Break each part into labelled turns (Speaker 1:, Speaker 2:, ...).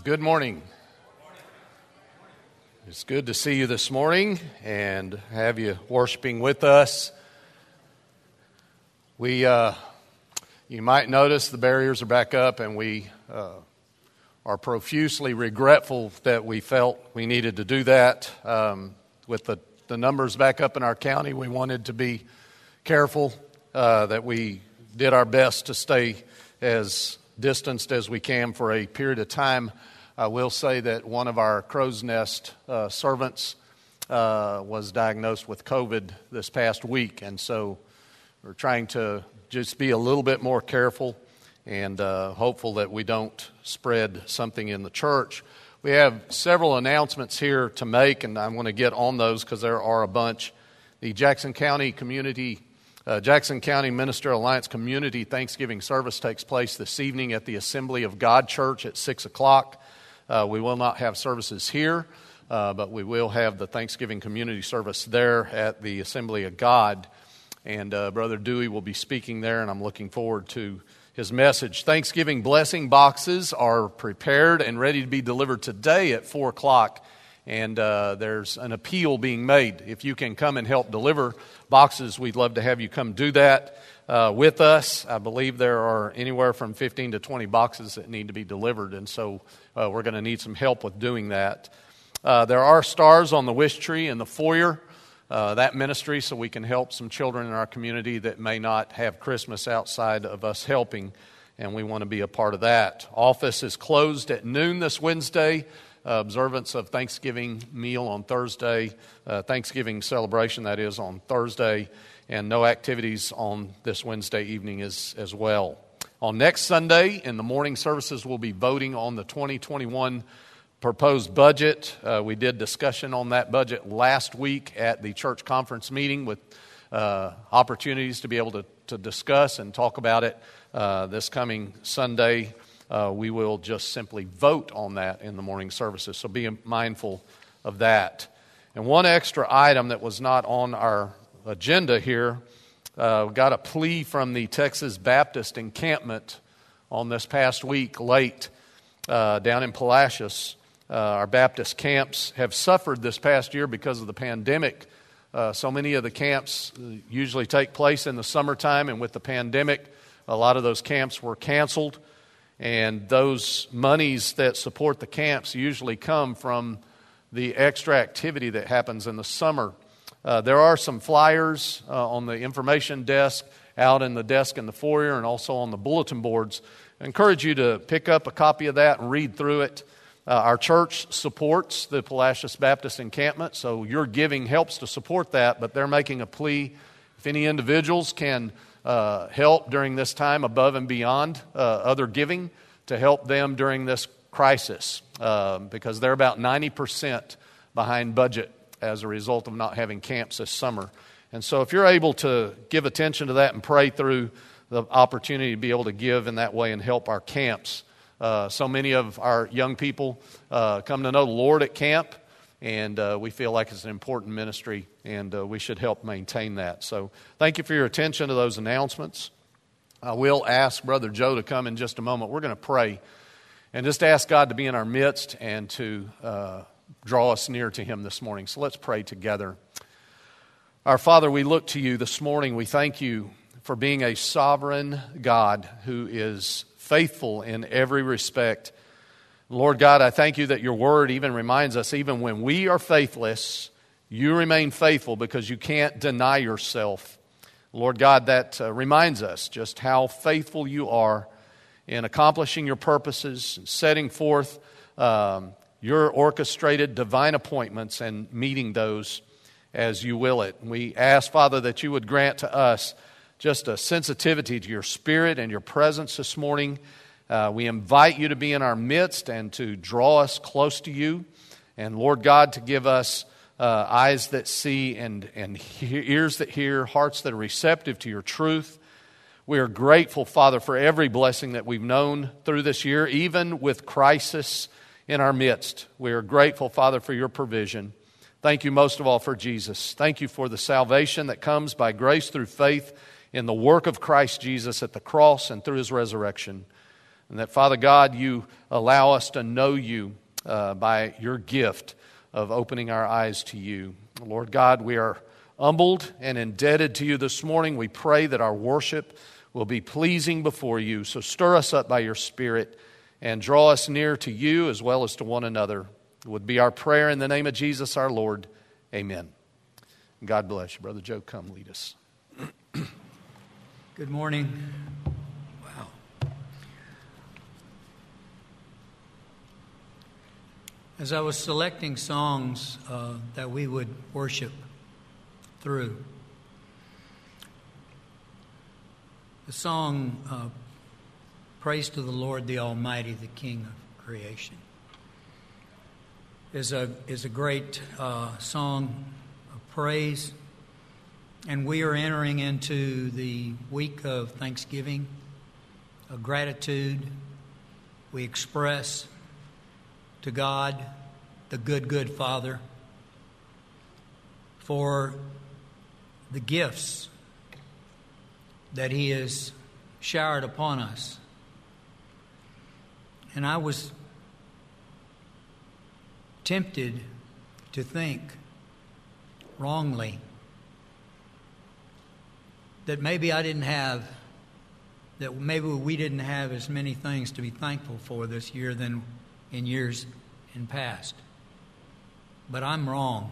Speaker 1: Good morning. It's good to see you this morning and have you worshiping with us. You might notice the barriers are back up, and we are profusely regretful that we felt we needed to do that. With the numbers back up in our county, we wanted to be careful that we did our best to stay as distanced as we can for a period of time. I will say that one of our Crow's Nest servants was diagnosed with COVID this past week, and so we're trying to just be a little bit more careful and hopeful that we don't spread something in the church. We have several announcements here to make, and I want to get on those because there are a bunch. The Jackson County Minister Alliance Community Thanksgiving Service takes place this evening at the Assembly of God Church at 6 o'clock. We will not have services here, but we will have the Thanksgiving community service there at the Assembly of God. And Brother Dewey will be speaking there, and I'm looking forward to his message. Thanksgiving blessing boxes are prepared and ready to be delivered today at 4 o'clock. And there's an appeal being made. If you can come and help deliver boxes, we'd love to have you come do that with us. I believe there are anywhere from 15 to 20 boxes that need to be delivered, and so we're going to need some help with doing that. There are stars on the wish tree in the foyer, that ministry, so we can help some children in our community that may not have Christmas outside of us helping, and we want to be a part of that. Office is closed at noon this Wednesday. Observance of Thanksgiving meal on Thursday, Thanksgiving celebration, that is, on Thursday, and no activities on this Wednesday evening as well. On next Sunday, in the morning services, we'll be voting on the 2021 proposed budget. We did discussion on that budget last week at the church conference meeting with opportunities to be able to discuss and talk about it this coming Sunday. We will just simply vote on that in the morning services, so be mindful of that. And one extra item that was not on our agenda here, got a plea from the Texas Baptist encampment on this past week late down in Palacios. Our Baptist camps have suffered this past year because of the pandemic. So many of the camps usually take place in the summertime, and with the pandemic, a lot of those camps were canceled. And those monies that support the camps usually come from the extra activity that happens in the summer. There are some flyers on the information desk, out in the desk in the foyer, and also on the bulletin boards. I encourage you to pick up a copy of that and read through it. Our church supports the Palacios Baptist encampment, so your giving helps to support that, but they're making a plea. If any individuals can help during this time above and beyond other giving to help them during this crisis, because they're about 90% behind budget as a result of not having camps this summer. And so if you're able to give attention to that and pray through the opportunity to be able to give in that way and help our camps. So many of our young people come to know the Lord at camp, and we feel like it's an important ministry, and we should help maintain that. So thank you for your attention to those announcements. I will ask Brother Joe to come in just a moment. We're going to pray and just ask God to be in our midst and to draw us near to Him this morning. So let's pray together. Our Father, we look to You this morning. We thank You for being a sovereign God who is faithful in every respect. Lord God, I thank You that Your Word even reminds us, even when we are faithless, You remain faithful because You can't deny Yourself. Lord God, that reminds us just how faithful You are in accomplishing Your purposes, setting forth Your orchestrated divine appointments and meeting those as You will it. We ask, Father, that You would grant to us just a sensitivity to Your Spirit and Your presence this morning. We invite You to be in our midst and to draw us close to You. And Lord God, to give us eyes that see and ears that hear, hearts that are receptive to Your truth. We are grateful, Father, for every blessing that we've known through this year, even with crisis in our midst. We are grateful, Father, for Your provision. Thank You most of all for Jesus. Thank You for the salvation that comes by grace through faith in the work of Christ Jesus at the cross and through His resurrection. And that, Father God, you allow us to know you by your gift of opening our eyes to you. Lord God, we are humbled and indebted to you this morning. We pray that our worship will be pleasing before you. So stir us up by your Spirit and draw us near to you as well as to one another. It would be our prayer in the name of Jesus our Lord. Amen. God bless you. Brother Joe, come lead us.
Speaker 2: Good morning. Wow. As I was selecting songs that we would worship through, the song Praise to the Lord the Almighty, the King of Creation, is a great song of praise. And we are entering into the week of Thanksgiving, of gratitude. We express to God, the good Father, for the gifts that He has showered upon us. And I was tempted to think wrongly that maybe we didn't have as many things to be thankful for this year than in years in past. But I'm wrong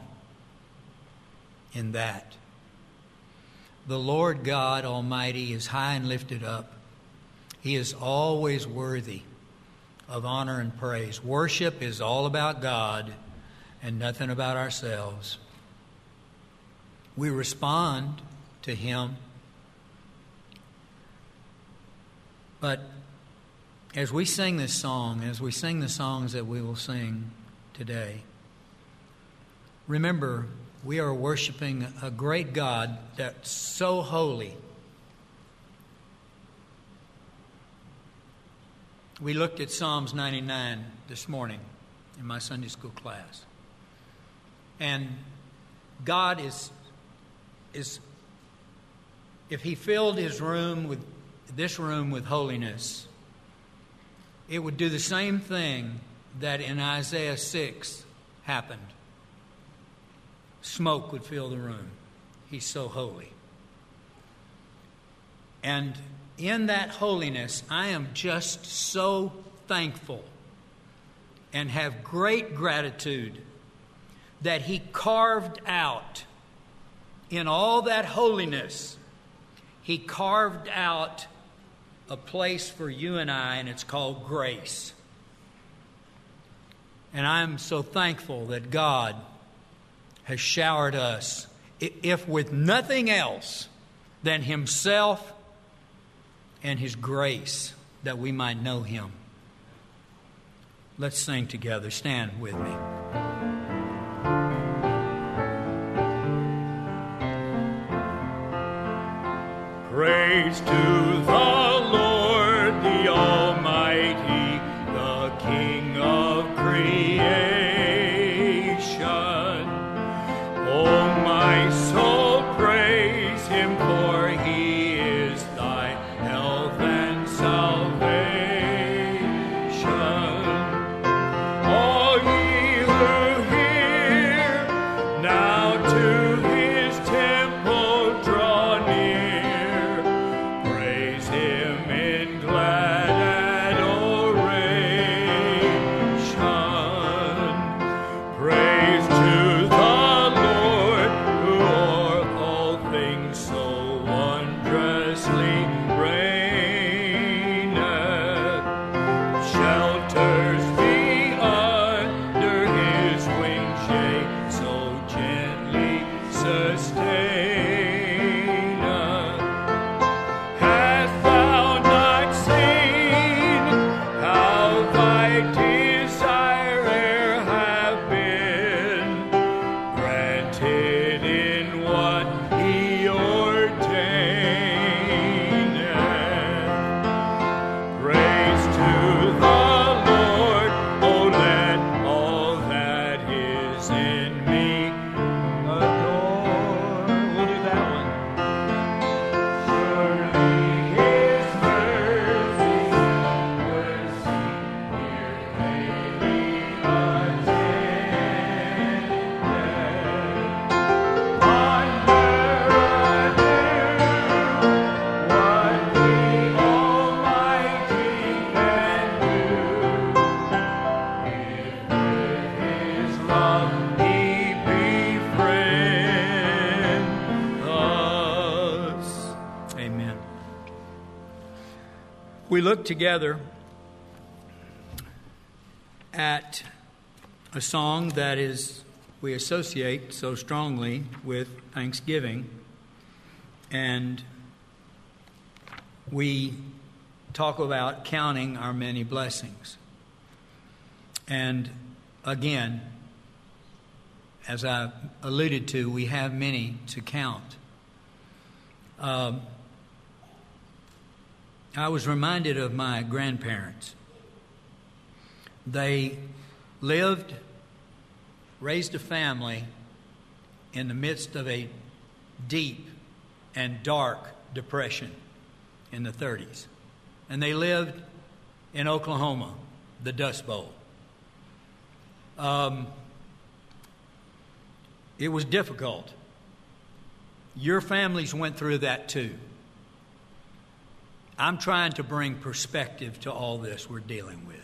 Speaker 2: in that. The Lord God Almighty is high and lifted up. He is always worthy of honor and praise. Worship is all about God and nothing about ourselves. We respond to Him. But as we sing this song, as we sing the songs that we will sing today, remember, we are worshiping a great God that's so holy. We looked at Psalms 99 this morning in my Sunday school class. And God is if He filled this room with holiness, it would do the same thing that in Isaiah 6 happened. Smoke would fill the room. He's so holy. And in that holiness, I am just so thankful and have great gratitude that He carved out, in all that holiness, He carved out a place for you and I, and it's called grace. And I'm so thankful that God has showered us, if with nothing else than Himself and His grace, that we might know Him. Let's sing together. Stand with me.
Speaker 3: Praise to the Lord, the Almighty, the King of creation. Oh, my soul, praise Him, for He is thy health and salvation. All ye who hear, now to His temple draw near.
Speaker 2: We look together at a song that we associate so strongly with Thanksgiving, and we talk about counting our many blessings. And again, as I alluded to, we have many to count. I was reminded of my grandparents. They raised a family in the midst of a deep and dark depression in the 30s. And they lived in Oklahoma, the Dust Bowl. It was difficult. Your families went through that too. I'm trying to bring perspective to all this we're dealing with.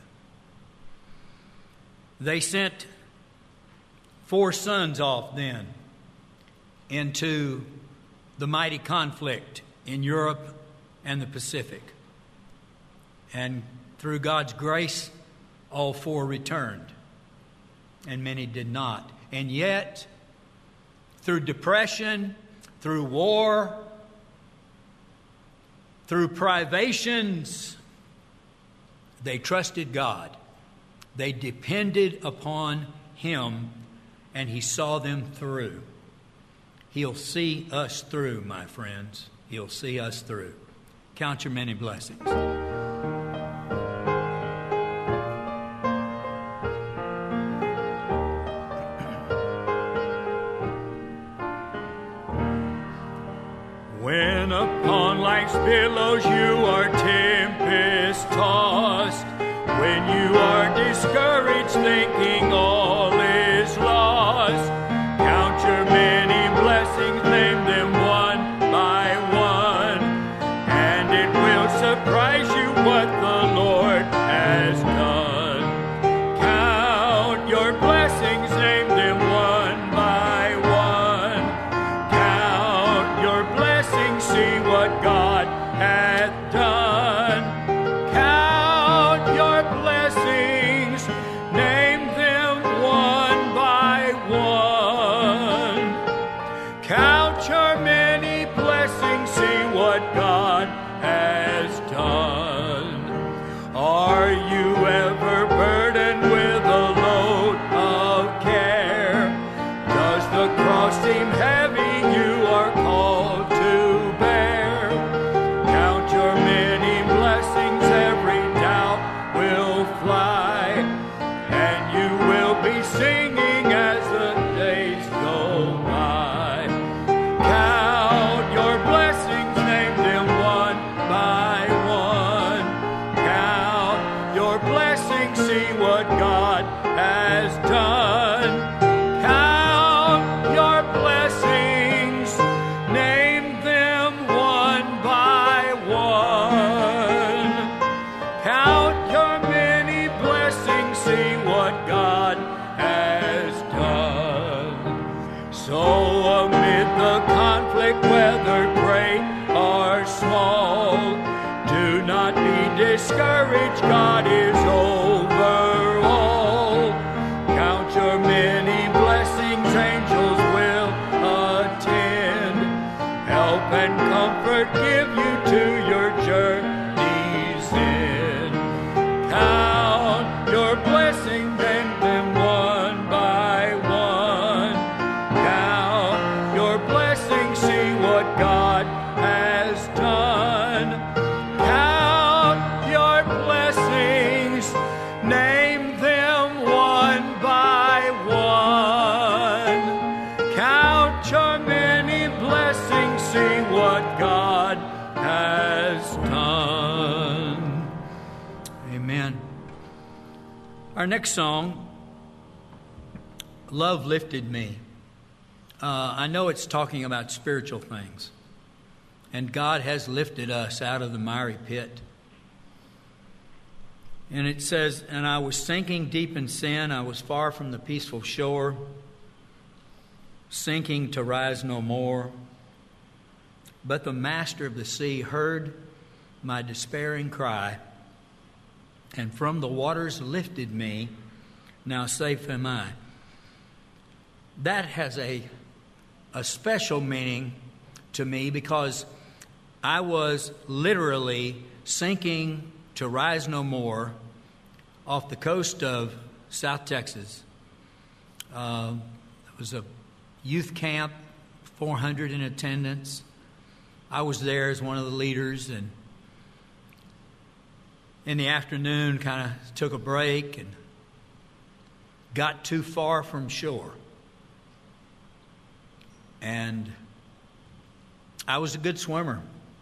Speaker 2: They sent 4 sons off then into the mighty conflict in Europe and the Pacific. And through God's grace, all 4 returned, and many did not. And yet, through depression, through war, through privations, they trusted God. They depended upon Him, and He saw them through. He'll see us through, my friends. He'll see us through. Count your many blessings.
Speaker 3: When upon life's billows you are tempest-tossed, when you are discouraged thinking all is lost, count your many blessings, name them one by one, and it will surprise you what the Lord has done. Count your blessings, name them one by one. Count your blessings, see what God hath done. Count your blessings, name them one by one. Count your many blessings, see what God has done. Are you ever burdened with a load of care? Does the cross seem heavy you are called to bear? Count your many blessings, every doubt will fly, and you will be singing as the days go by. Count your blessings, name them one by one. Count your blessings, see what God has done. Count your blessings, name them one by one. Count your many blessings, see what God has done. So amid the conflict, whether great or small, do not be discouraged, God is over all. Count your many blessings, angels will attend, help and comfort give you to your journey's end. Count your blessings, name them one by one. Count your blessings, see what God has done. Count your blessings, name them one by one. Count your many blessings, see what God has done.
Speaker 2: Amen. Our next song, Love Lifted Me. I know it's talking about spiritual things. And God has lifted us out of the miry pit. And it says, and I was sinking deep in sin. I was far from the peaceful shore, sinking to rise no more. But the master of the sea heard my despairing cry, and from the waters lifted me, now safe am I. That has a special meaning to me because I was literally sinking to rise no more off the coast of South Texas. It was a youth camp, 400 in attendance. I was there as one of the leaders, and in the afternoon kind of took a break and got too far from shore. And I was a good swimmer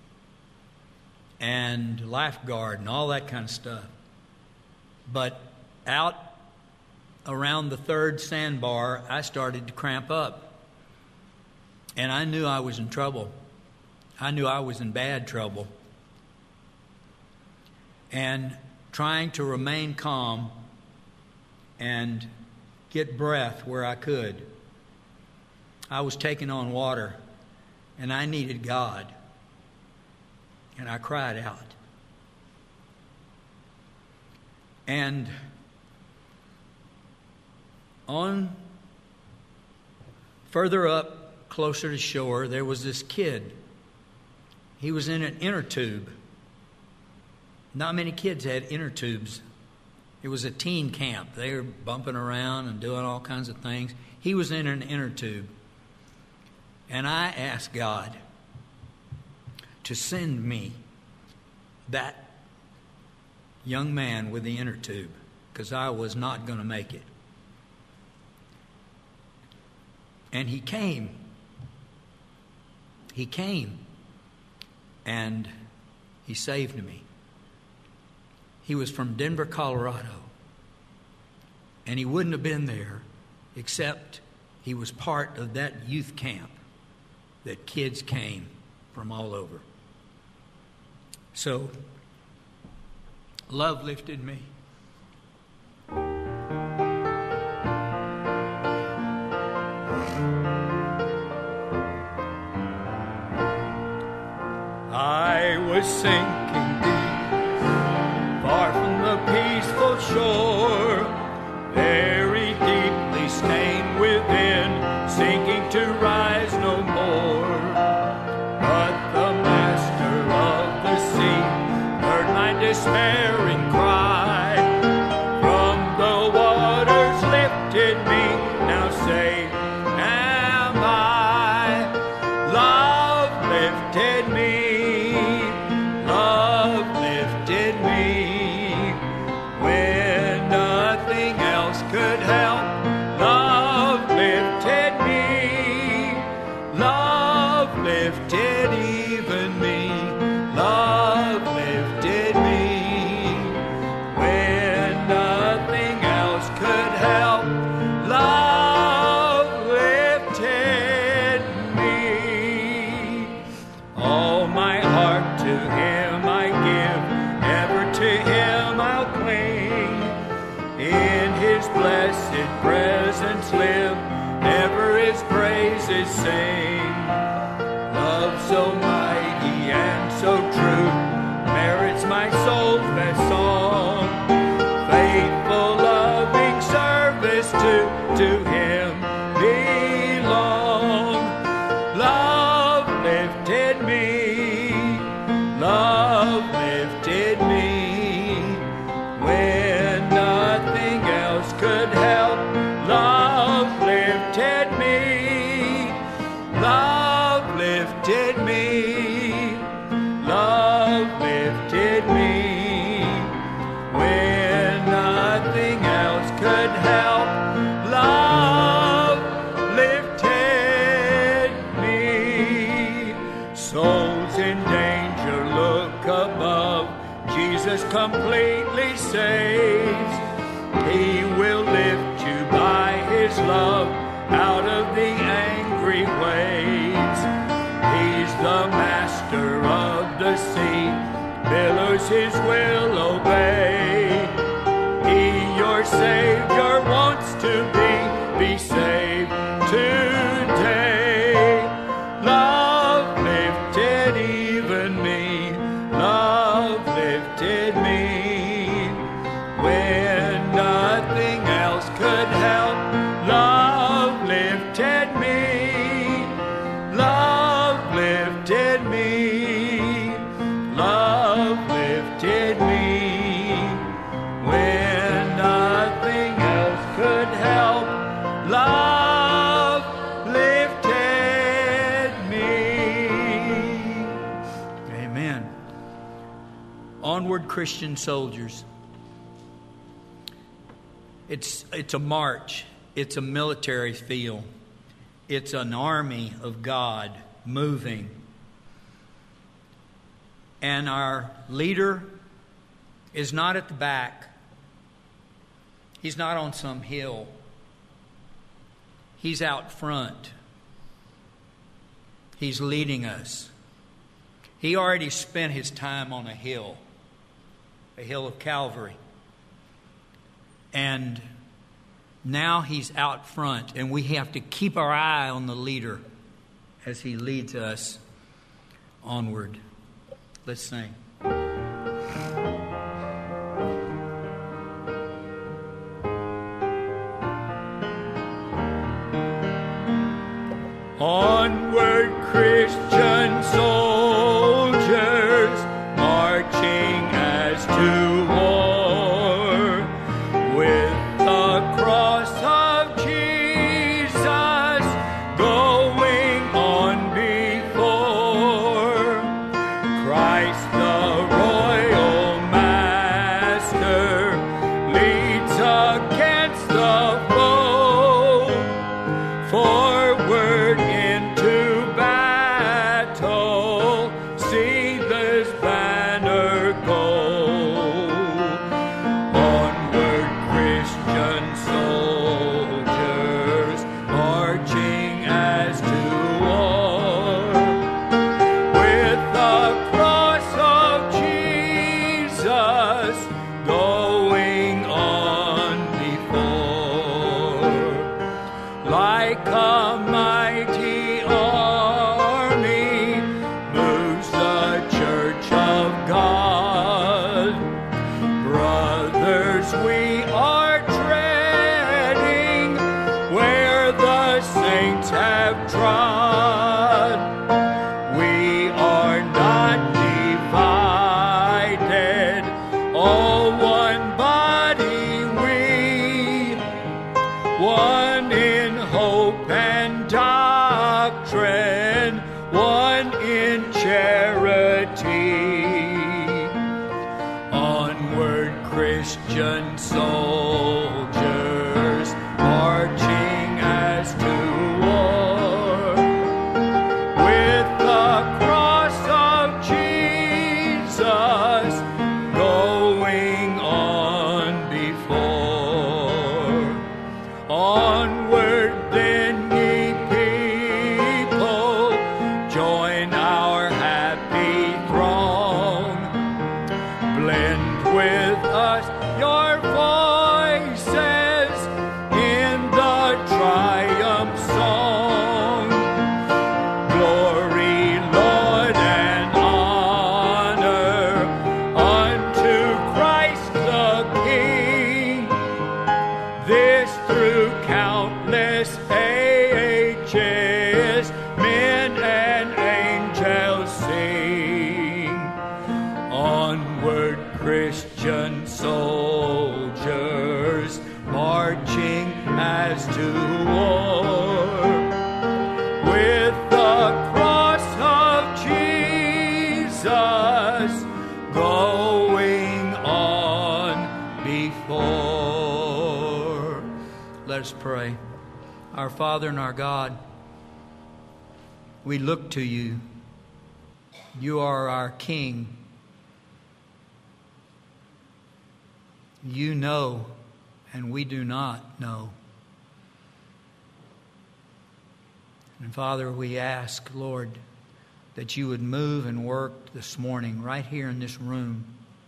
Speaker 2: and lifeguard and all that kind of stuff. But out around the third sandbar, I started to cramp up. And I knew I was in trouble. I knew I was in bad trouble. And trying to remain calm and get breath where I could, I was taking on water, and I needed God. And I cried out. And on further up, closer to shore, there was this kid. He was in an inner tube. Not many kids had inner tubes. It was a teen camp. They were bumping around and doing all kinds of things. He was in an inner tube. And I asked God to send me that young man with the inner tube, because I was not going to make it. And he came. He came. And he saved me. He was from Denver, Colorado. And he wouldn't have been there except he was part of that youth camp that kids came from all over. So, love lifted me.
Speaker 3: I was sinking deep, far from the peaceful shore, very deeply stained within, sinking to rise no more. But the master of the sea heard my despairing cry. From the waters lifted me, now safe am I. Love lifted me, love lifted me, when nothing else could help. Love lifted me, love lifted even me, love lifted me, when nothing else could help. Love lifted me. All my heart to Him I give, ever to Him I'll cling. In His blessed presence live, ever His praises sing. Love so mighty and so true merits my soul's best song. Faithful, loving service to Him belong. Love lifted me, love lifted me, when nothing else could help. Love lifted me, love lifted me, love lifted me, when nothing else could help. Love lifted me. Souls in danger, look above. Jesus completely saves. He will lift you by His love out of the angry waves. He's the master of the sea, billows His will obey. He, your Savior, wants to be saved today. Love lifted even me, love
Speaker 2: Christian soldiers. It's a march. It's a military feel. It's an army of God moving. And our leader is not at the back. He's not on some hill. He's out front. He's leading us. He already spent his time on a hill of Calvary. And now he's out front, and we have to keep our eye on the leader as he leads us onward. Let's sing.
Speaker 3: Onward, Christian soldiers, marching as to war, with the cross of Jesus going on before. Christ the royal master leads against the foe. Forward into battle, see this banner go. Onward, Christian soldiers, marching as to war, with the cross of Jesus going on before. Like a mighty army moves the church of God. Brothers, we are treading where the saints have trod. We are not divided, all one body we, one in hope and doctrine, one in charity. Onward, Christian soldiers, marching as to war, with the cross of Jesus going on before. Onward then, ye people, join our happy throng. Blend with us your voices in the triumph song. Glory, Lord, and honor unto Christ the King. This through countless ages, men and angels sing. Onward, Christian soldiers, marching as to war, with the cross of Jesus going on before. Let us pray. Our Father and our God, we look to you. You are our King. You know, and we do not know. And Father, we ask, Lord, that you would move and work this morning right here in this room.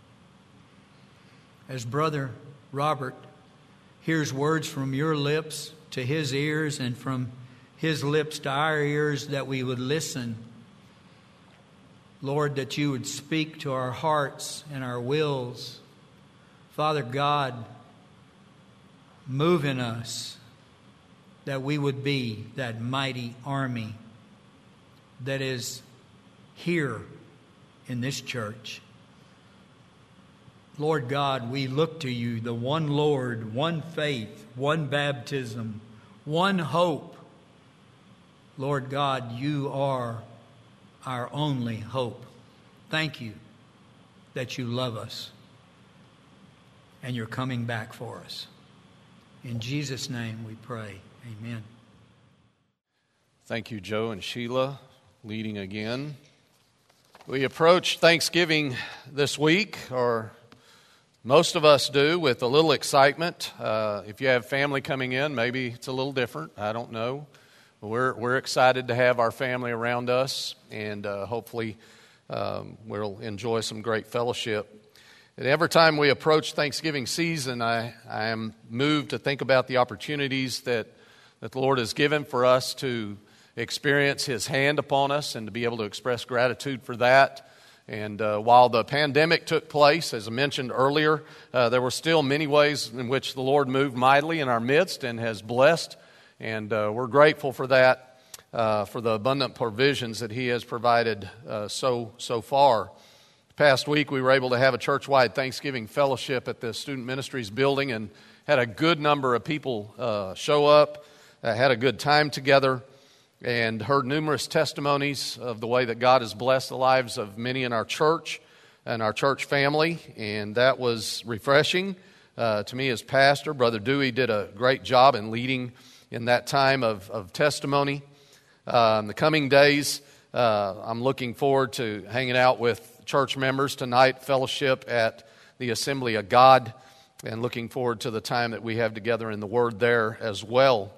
Speaker 3: As Brother Robert hears words from your lips to his ears and from his lips to our ears, that we would listen. Lord, that you would speak to our hearts and our wills. Father God, move in us that we would be that mighty army that is here in this church. Lord God, we look to you, the one Lord, one faith, one baptism, one hope. Lord God, you are our only hope. Thank you that you love us.
Speaker 2: and you're coming back for us. In Jesus' name we pray. Amen.
Speaker 1: Thank you, Joe and Sheila, leading again. We approach Thanksgiving this week, or most of us do, with a little excitement. If you have family coming in, maybe it's a little different. I don't know. We're excited to have our family around us, and hopefully we'll enjoy some great fellowship. And every time we approach Thanksgiving season, I am moved to think about the opportunities that the Lord has given for us to experience His hand upon us and to be able to express gratitude for that. And while the pandemic took place, as I mentioned earlier, there were still many ways in which the Lord moved mightily in our midst and has blessed. And we're grateful for that, for the abundant provisions that He has provided so far. Past week, we were able to have a church-wide Thanksgiving fellowship at the Student Ministries building and had a good number of people show up, had a good time together, and heard numerous testimonies of the way that God has blessed the lives of many in our church and our church family, and that was refreshing to me as pastor. Brother Dewey did a great job in leading in that time of testimony. In the coming days, I'm looking forward to hanging out with church members tonight, fellowship at the Assembly of God, and looking forward to the time that we have together in the Word there as well.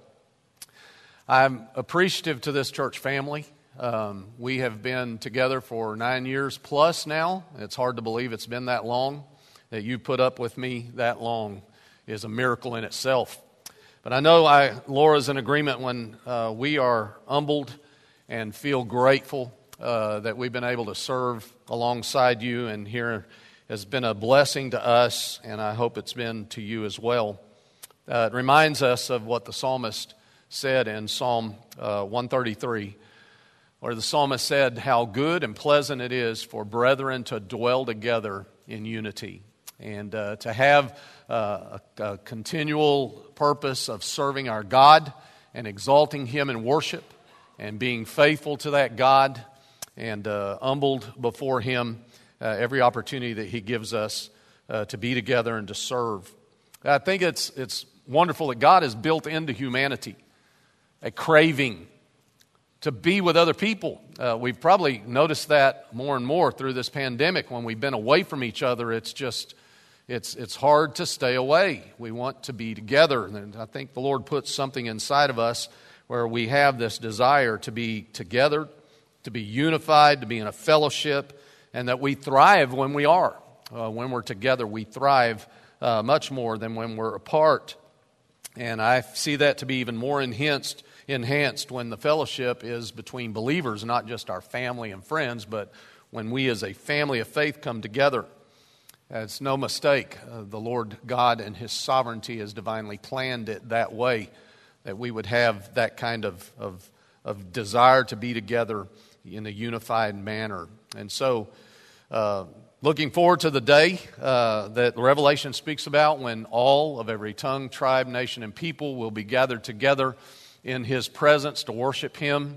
Speaker 1: I'm appreciative to this church family. We have been together for 9 years plus now. It's hard to believe it's been that long. That you put up with me that long is a miracle in itself. But I know Laura's in agreement when we are humbled and feel grateful that we've been able to serve alongside you, and here has been a blessing to us, and I hope it's been to you as well. It reminds us of what the psalmist said in Psalm 133, where the psalmist said, "How good and pleasant it is for brethren to dwell together in unity." And to have a continual purpose of serving our God and exalting Him in worship and being faithful to that God and humbled before Him every opportunity that He gives us to be together and to serve. I think it's wonderful that God has built into humanity a craving to be with other people. We've probably noticed that more and more through this pandemic. When we've been away from each other, it's hard to stay away. We want to be together. And I think the Lord puts something inside of us where we have this desire to be together, to be unified, to be in a fellowship, and that we thrive when we are. When we're together, we thrive much more than when we're apart. And I see that to be even more enhanced when the fellowship is between believers, not just our family and friends, but when we as a family of faith come together. It's no mistake. The Lord God and His sovereignty has divinely planned it that way, that we would have that kind of desire to be together in a unified manner. And so, looking forward to the day that Revelation speaks about, when all of every tongue, tribe, nation, and people will be gathered together in His presence to worship Him.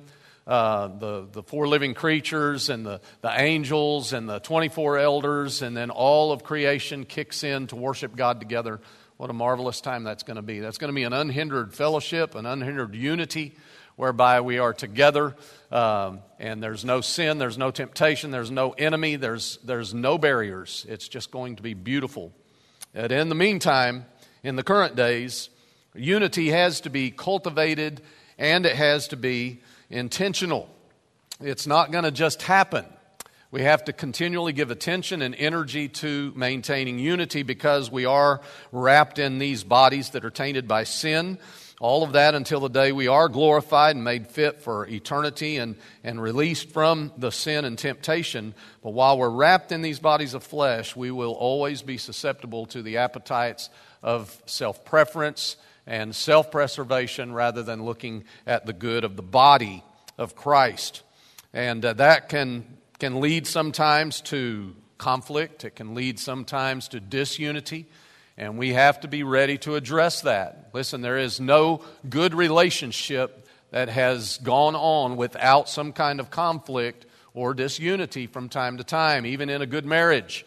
Speaker 1: The four living creatures and the angels and the 24 elders, and then all of creation kicks in to worship God together. What a marvelous time that's going to be. That's going to be an unhindered fellowship, an unhindered unity, whereby we are together, and there's no sin, there's no temptation, there's no enemy, there's no barriers. It's just going to be beautiful. And in the meantime, in the current days, unity has to be cultivated, and it has to be intentional. It's not going to just happen. We have to continually give attention and energy to maintaining unity, because we are wrapped in these bodies that are tainted by sin. All of that until the day we are glorified and made fit for eternity and released from the sin and temptation. But while we're wrapped in these bodies of flesh, we will always be susceptible to the appetites of self-preference and self-preservation, rather than looking at the good of the body of Christ. And that can lead sometimes to conflict. It can lead sometimes to disunity. And we have to be ready to address that. Listen, there is no good relationship that has gone on without some kind of conflict or disunity from time to time, even in a good marriage.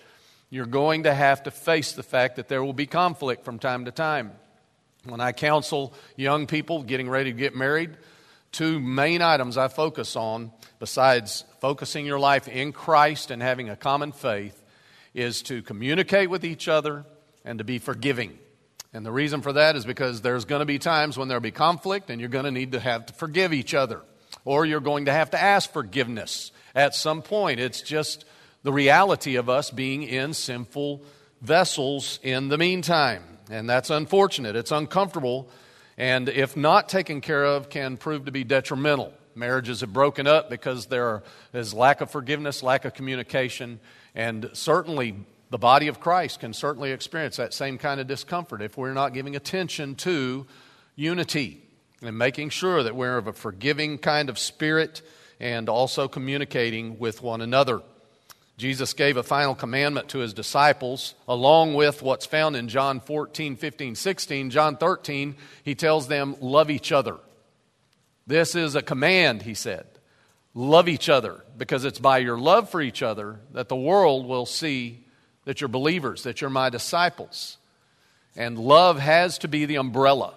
Speaker 1: You're going to have to face the fact that there will be conflict from time to time. When I counsel young people getting ready to get married, 2 main items I focus on, besides focusing your life in Christ and having a common faith, is to communicate with each other and to be forgiving. And the reason for that is because there's going to be times when there'll be conflict and you're going to need to have to forgive each other. Or you're going to have to ask forgiveness at some point. It's just the reality of us being in sinful vessels in the meantime. And that's unfortunate. It's uncomfortable. And if not taken care of, can prove to be detrimental. Marriages have broken up because there is lack of forgiveness, lack of communication. And certainly the body of Christ can certainly experience that same kind of discomfort if we're not giving attention to unity and making sure that we're of a forgiving kind of spirit and also communicating with one another. Jesus gave a final commandment to his disciples, along with what's found in John 14, 15, 16. John 13, he tells them, love each other. This is a command, he said. Love each other, because it's by your love for each other that the world will see that you're believers, that you're my disciples. And love has to be the umbrella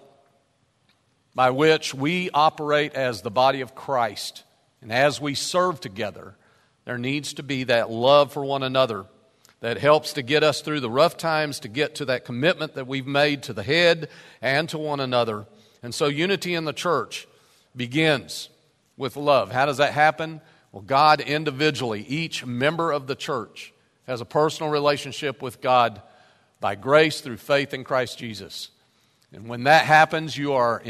Speaker 1: by which we operate as the body of Christ. And as we serve together, there needs to be that love for one another that helps to get us through the rough times, to get to that commitment that we've made to the head and to one another. And so unity in the church begins with love. How does that happen? Well, God individually, each member of the church, has a personal relationship with God by grace through faith in Christ Jesus. And when that happens, you are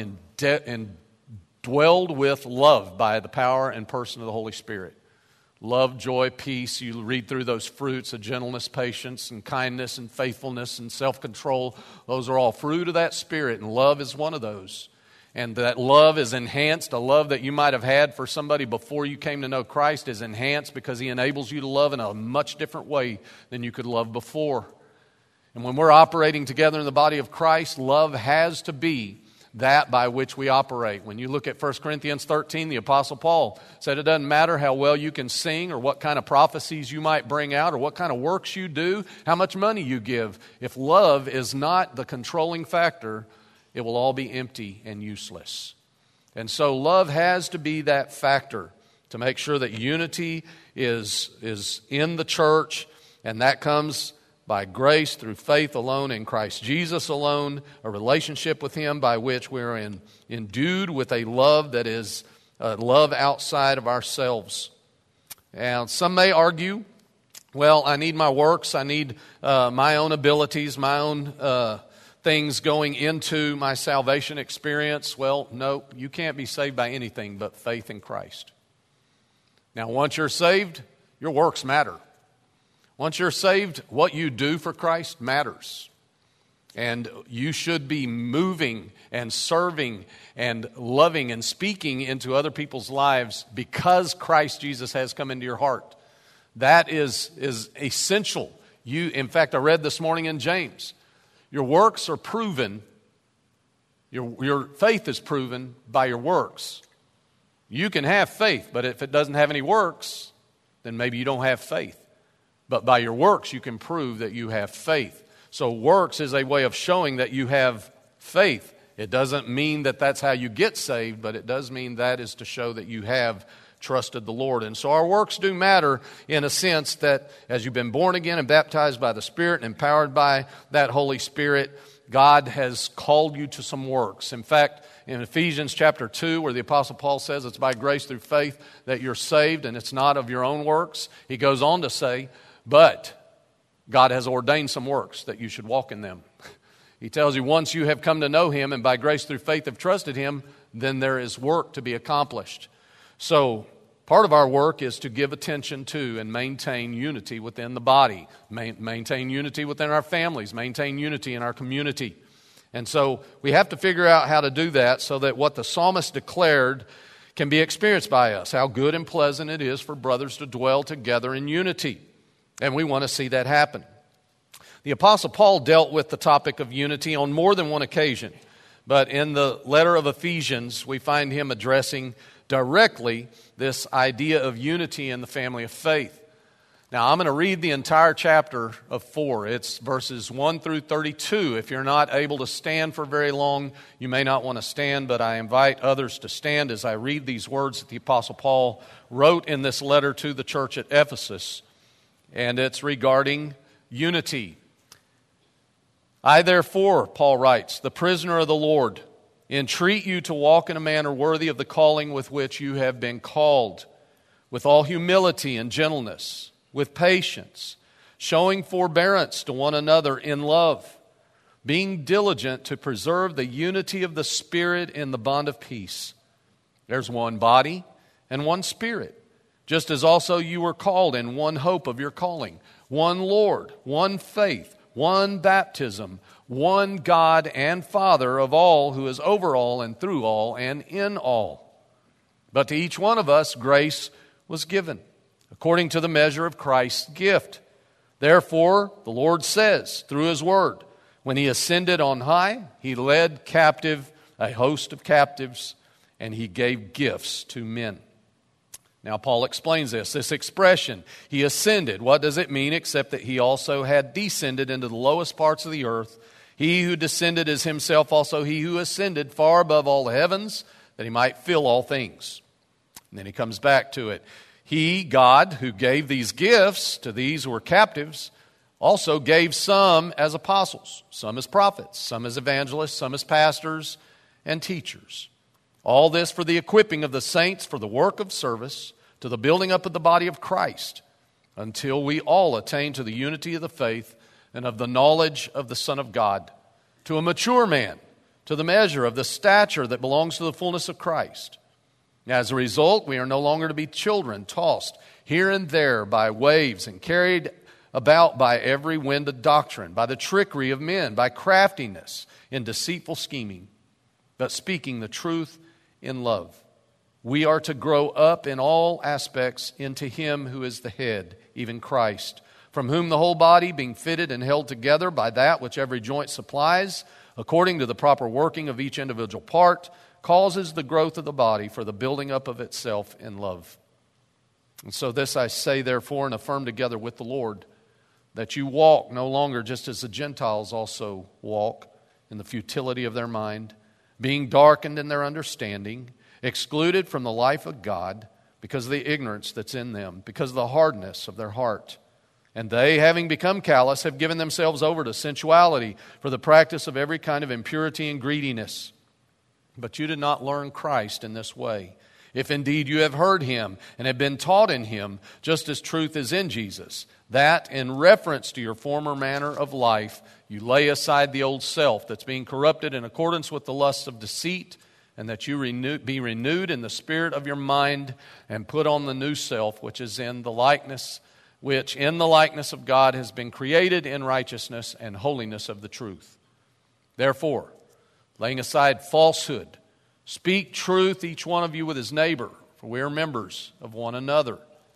Speaker 1: indwelled with love by the power and person of the Holy Spirit. Love, joy, peace. You read through those fruits of gentleness, patience, and kindness, and faithfulness, and self-control. Those are all fruit of that Spirit, and love is one of those. And that love is enhanced. A love that you might have had for somebody before you came to know Christ is enhanced because He enables you to love in a much different way than you could love before. And when we're operating together in the body of Christ, love has to be that by which we operate. When you look at 1 Corinthians 13, the Apostle Paul said it doesn't matter how well you can sing or what kind of prophecies you might bring out or what kind of works you do, how much money you give. If love is not the controlling factor, it will all be empty and useless. And so love has to be that factor to make sure that unity is in the church, and that comes by grace through faith alone in Christ Jesus alone, a relationship with Him by which we're endued with a love that is love outside of ourselves. And some may argue, well, I need my works, I need my own abilities, my own things going into my salvation experience. Well, no, you can't be saved by anything but faith in Christ. Now, once you're saved, your works matter. Once you're saved, what you do for Christ matters. And you should be moving and serving and loving and speaking into other people's lives because Christ Jesus has come into your heart. That is essential. In fact, I read this morning in James, your works are proven, your faith is proven by your works. You can have faith, but if it doesn't have any works, then maybe you don't have faith. But by your works, you can prove that you have faith. So works is a way of showing that you have faith. It doesn't mean that that's how you get saved, but it does mean that is to show that you have trusted the Lord. And so our works do matter in a sense that as you've been born again and baptized by the Spirit and empowered by that Holy Spirit, God has called you to some works. In fact, in Ephesians chapter 2, where the Apostle Paul says it's by grace through faith that you're saved and it's not of your own works, he goes on to say, but God has ordained some works that you should walk in them. He tells you once you have come to know Him and by grace through faith have trusted Him, then there is work to be accomplished. So part of our work is to give attention to and maintain unity within the body, maintain unity within our families, maintain unity in our community. And so we have to figure out how to do that so that what the psalmist declared can be experienced by us, how good and pleasant it is for brothers to dwell together in unity. And we want to see that happen. The Apostle Paul dealt with the topic of unity on more than one occasion. But in the letter of Ephesians, we find him addressing directly this idea of unity in the family of faith. Now, I'm going to read the entire chapter of 4. It's verses 1 through 32. If you're not able to stand for very long, you may not want to stand, but I invite others to stand as I read these words that the Apostle Paul wrote in this letter to the church at Ephesus, and it's regarding unity. I, therefore, Paul writes, the prisoner of the Lord, entreat you to walk in a manner worthy of the calling with which you have been called, with all humility and gentleness, with patience, showing forbearance to one another in love, being diligent to preserve the unity of the Spirit in the bond of peace. There's one body and one Spirit, just as also you were called in one hope of your calling, one Lord, one faith, one baptism, one God and Father of all, who is over all and through all and in all. But to each one of us grace was given, according to the measure of Christ's gift. Therefore, the Lord says, through His word, when He ascended on high, He led captive a host of captives, and He gave gifts to men. Now, Paul explains this expression, He ascended. What does it mean except that He also had descended into the lowest parts of the earth? He who descended is Himself also He who ascended far above all the heavens, that He might fill all things. And then He comes back to it. He, God, who gave these gifts to these who were captives, also gave some as apostles, some as prophets, some as evangelists, some as pastors and teachers. All this for the equipping of the saints for the work of service, to the building up of the body of Christ, until we all attain to the unity of the faith and of the knowledge of the Son of God, to a mature man, to the measure of the stature that belongs to the fullness of Christ. As a result, we are no longer to be children, tossed here and there by waves and carried about by every wind of doctrine, by the trickery of men, by craftiness in deceitful scheming, but speaking the truth in love. We are to grow up in all aspects into Him who is the head, even Christ, from whom the whole body, being fitted and held together by that which every joint supplies, according to the proper working of each individual part, causes the growth of the body for the building up of itself in love. And so this I say, therefore, and affirm together with the Lord, that you walk no longer just as the Gentiles also walk, in the futility of their mind, being darkened in their understanding, excluded from the life of God because of the ignorance that's in them, because of the hardness of their heart. And they, having become callous, have given themselves over to sensuality for the practice of every kind of impurity and greediness. But you did not learn Christ in this way. If indeed you have heard Him and have been taught in Him, just as truth is in Jesus, that in reference to your former manner of life, you lay aside the old self that's being corrupted in accordance with the lusts of deceit, and that you be renewed in the spirit of your mind, and put on the new self, which in the likeness of God has been created in righteousness and holiness of the truth. Therefore, laying aside falsehood, speak truth, each one of you with his neighbor, for we are members of one another.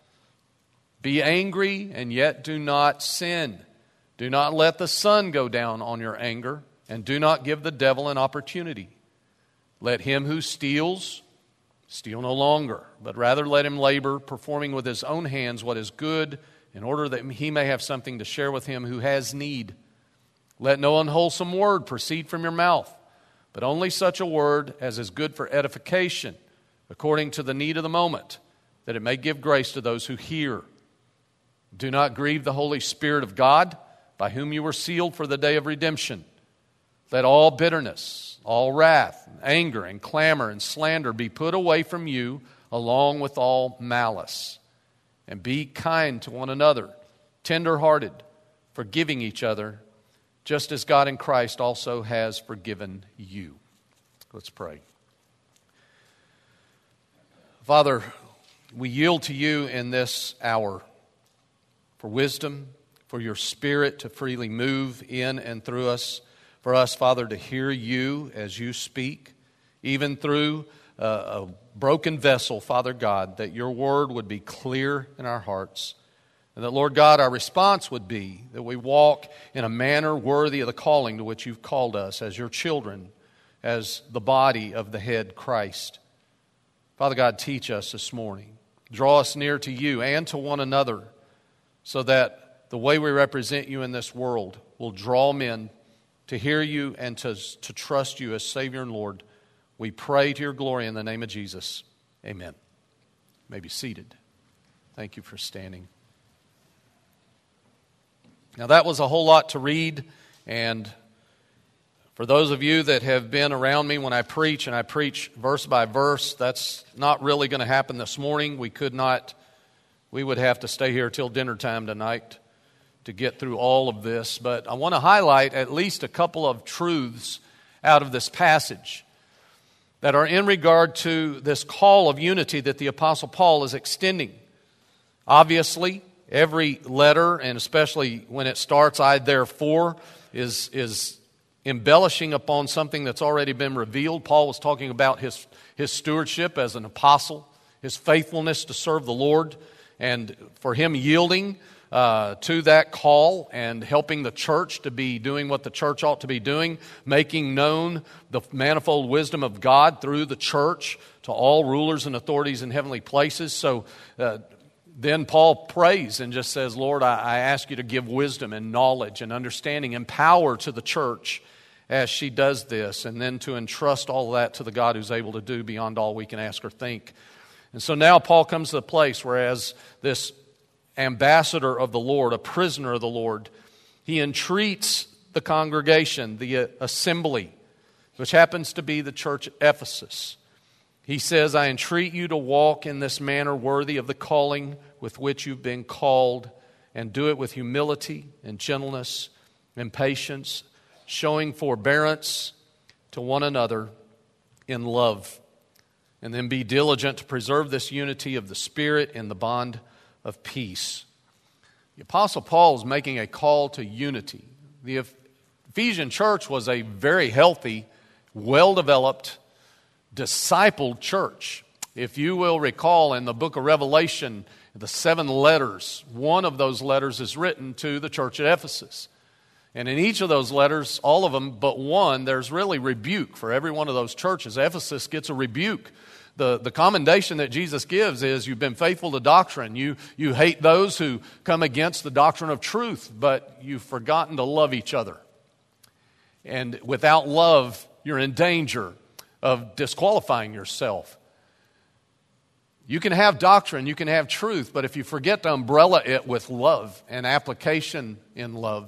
Speaker 1: Be angry, and yet do not sin. Do not let the sun go down on your anger, and do not give the devil an opportunity. Let him who steals, steal no longer, but rather let him labor, performing with his own hands what is good, in order that he may have something to share with him who has need. Let no unwholesome word proceed from your mouth, but only such a word as is good for edification, according to the need of the moment, that it may give grace to those who hear. Do not grieve the Holy Spirit of God, by whom you were sealed for the day of redemption. Let all bitterness, all wrath, anger, and clamor, and slander be put away from you, along with all malice. And be kind to one another, tender-hearted, forgiving each other, just as God in Christ also has forgiven you. Let's pray. Father, we yield to you in this hour for wisdom, for your Spirit to freely move in and through us, for us, Father, to hear you as you speak, even through a broken vessel, Father God, that your word would be clear in our hearts. And that, Lord God, our response would be that we walk in a manner worthy of the calling to which you've called us as your children, as the body of the head Christ. Father God, teach us this morning. Draw us near to you and to one another. so that the way we represent you in this world will draw men to hear you and to trust you as Savior and Lord. We pray to your glory in the name of Jesus. Amen. You may be seated. Thank you for standing. Now that was a whole lot to read, and for those of you that have been around me when I preach, and I preach verse by verse, that's not really going to happen this morning. We would have to stay here till dinner time tonight to get through all of this. But I want to highlight at least a couple of truths out of this passage that are in regard to this call of unity that the Apostle Paul is extending. Obviously, every letter, and especially when it starts, I therefore, is embellishing upon something that's already been revealed. Paul was talking about his stewardship as an apostle, his faithfulness to serve the Lord, and for him yielding to that call and helping the church to be doing what the church ought to be doing, making known the manifold wisdom of God through the church to all rulers and authorities in heavenly places. So then Paul prays and just says, Lord, I ask you to give wisdom and knowledge and understanding and power to the church as she does this, and then to entrust all of that to the God who's able to do beyond all we can ask or think. And so now Paul comes to the place where, as this ambassador of the Lord, a prisoner of the Lord, he entreats the congregation, the assembly, which happens to be the church at Ephesus. He says, I entreat you to walk in this manner worthy of the calling with which you've been called, and do it with humility and gentleness and patience, showing forbearance to one another in love. And then be diligent to preserve this unity of the Spirit in the bond of peace. The Apostle Paul is making a call to unity. The Ephesian church was a very healthy, well-developed, discipled church. If you will recall, in the book of Revelation, the 7 letters, one of those letters is written to the church at Ephesus. And in each of those letters, all of them but one, there's really rebuke for every one of those churches. Ephesus gets a rebuke. The commendation that Jesus gives is, you've been faithful to doctrine. You hate those who come against the doctrine of truth, but you've forgotten to love each other. And without love, you're in danger of disqualifying yourself. You can have doctrine, you can have truth, but if you forget to umbrella it with love and application in love,